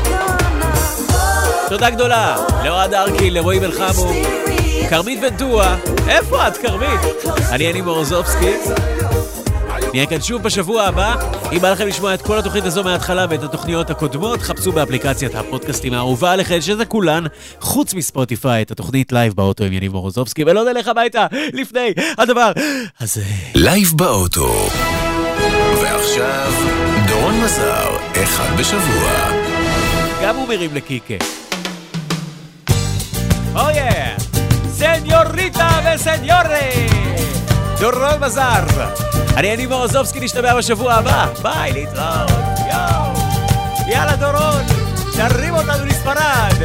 תודה גדולה לאוהד ארקי, לרועי מלחמו, קרמית ונטועה. איפה את קרמית? אני אני מורוזובסקי. נהיה כאן שוב בשבוע הבא. אם בא לכם לשמוע את כל התוכנית הזו מההתחלה ואת התוכניות הקודמות, חפשו באפליקציית הפודקאסטים האהובה עליכם, שזה כולן, חוץ מספוטיפיי, את התוכנית לייב באוטו עם יניב מורוזובסקי, ולא נלך הביתה לפני הדבר הזה. לייב באוטו. ועכשיו, דורון מזר, אחד בשבוע. גם הוא מרים לקיקה. אוי, סניוריטה וסניורי, דורון מזר. אני אני מורוזובסקי, נשתמע בשבוע הבא. ביי, להתראות. יואו. יאללה דורון, תרים אותנו לספרד.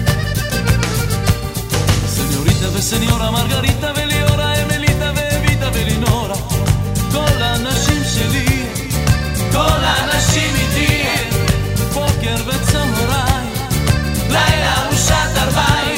סניוריטה וסניורה, מרגריטה וליאורה, אמליטה ואביטה ולינורה, כל האנשים שלי, כל האנשים איתי, בוקר וצהריים, לילה ושעת ארבעים.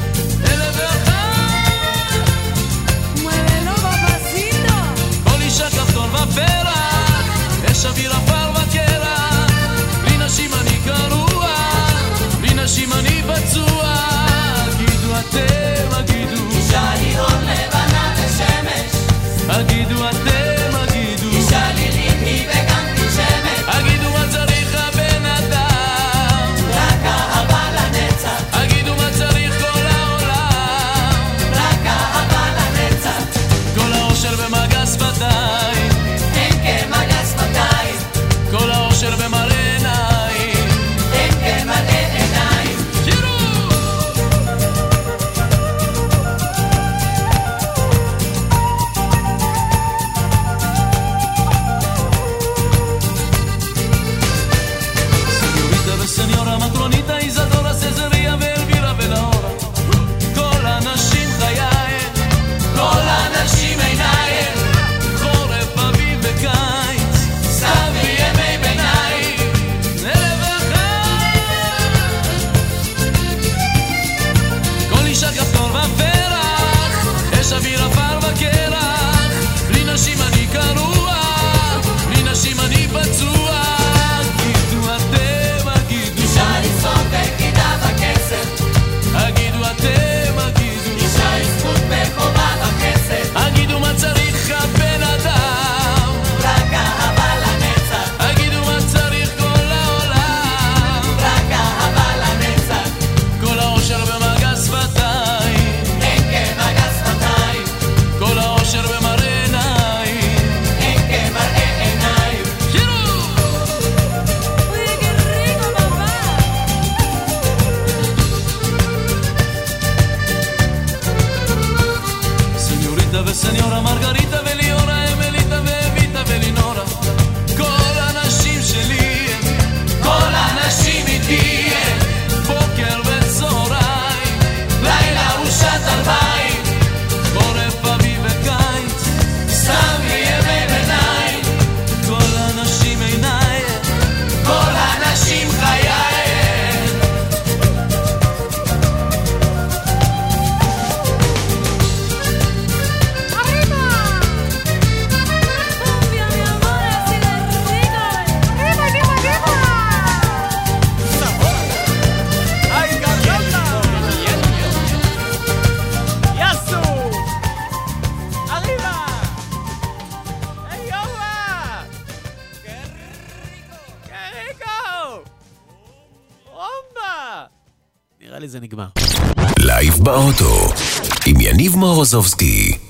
יש אוויר אפל וקרח, בלי נשים אני קרוע, בלי נשים אני פצוע. הגידו אתם, הגידו אישה לירון לבנה ושמש, הגידו אתם, הגידו אישה לירית וגם שמש, הגידו מה צריך הבן אדם, רק אהבה לנצח, הגידו מה צריך כל העולם, רק אהבה לנצח, כל האושר במגע שפתיים, אין כמגע שפתיים, כל האושר במראה עיניים, אין כמלא עיניים. שירו! סניוריטה וסניורה, מטרוניטה, איזדורה, סזריה ואלבירה ולאורה, כל הנשים חיי, כל הנשים עיניי, חורף, אביב וקיץ, סתיו וימי ביניים, ערב וחג, כל אישה כפתור ופרח, אש אוויר עפר וקרח, בלי נשים אני קרוע, בלי נשים אני פצוע. הגידו אתם, הגידו אישה לצחוק בקידה בכסף, הגידו אתם, הגידו אישה לזכות בקומה בכסף, הגידו מה צריך הבן אדם, רק אהבה לנצח, הגידו מה צריך כל העולם, רק אהבה לנצח, כל האושר במגע שפתיים, אין כמגע שפתיים, כל האושר במראה עיניים, אין כמראה עיניים. שירו! סניוריטה וסניורה, מרגריטה וליאורה, אמליטה ואביטה ולינורה, כל הנשים שלי, כל הנשים איתי, בוקר וצהריים, לילה ושעת ארבעים, חורף, אביב וקיץ, סתיו וימי ביניים, כל הנשים עיניי, כל הנשים חיי. נראה לי זה נגמר. לייב באוטו עם יניב מורוזובסקי.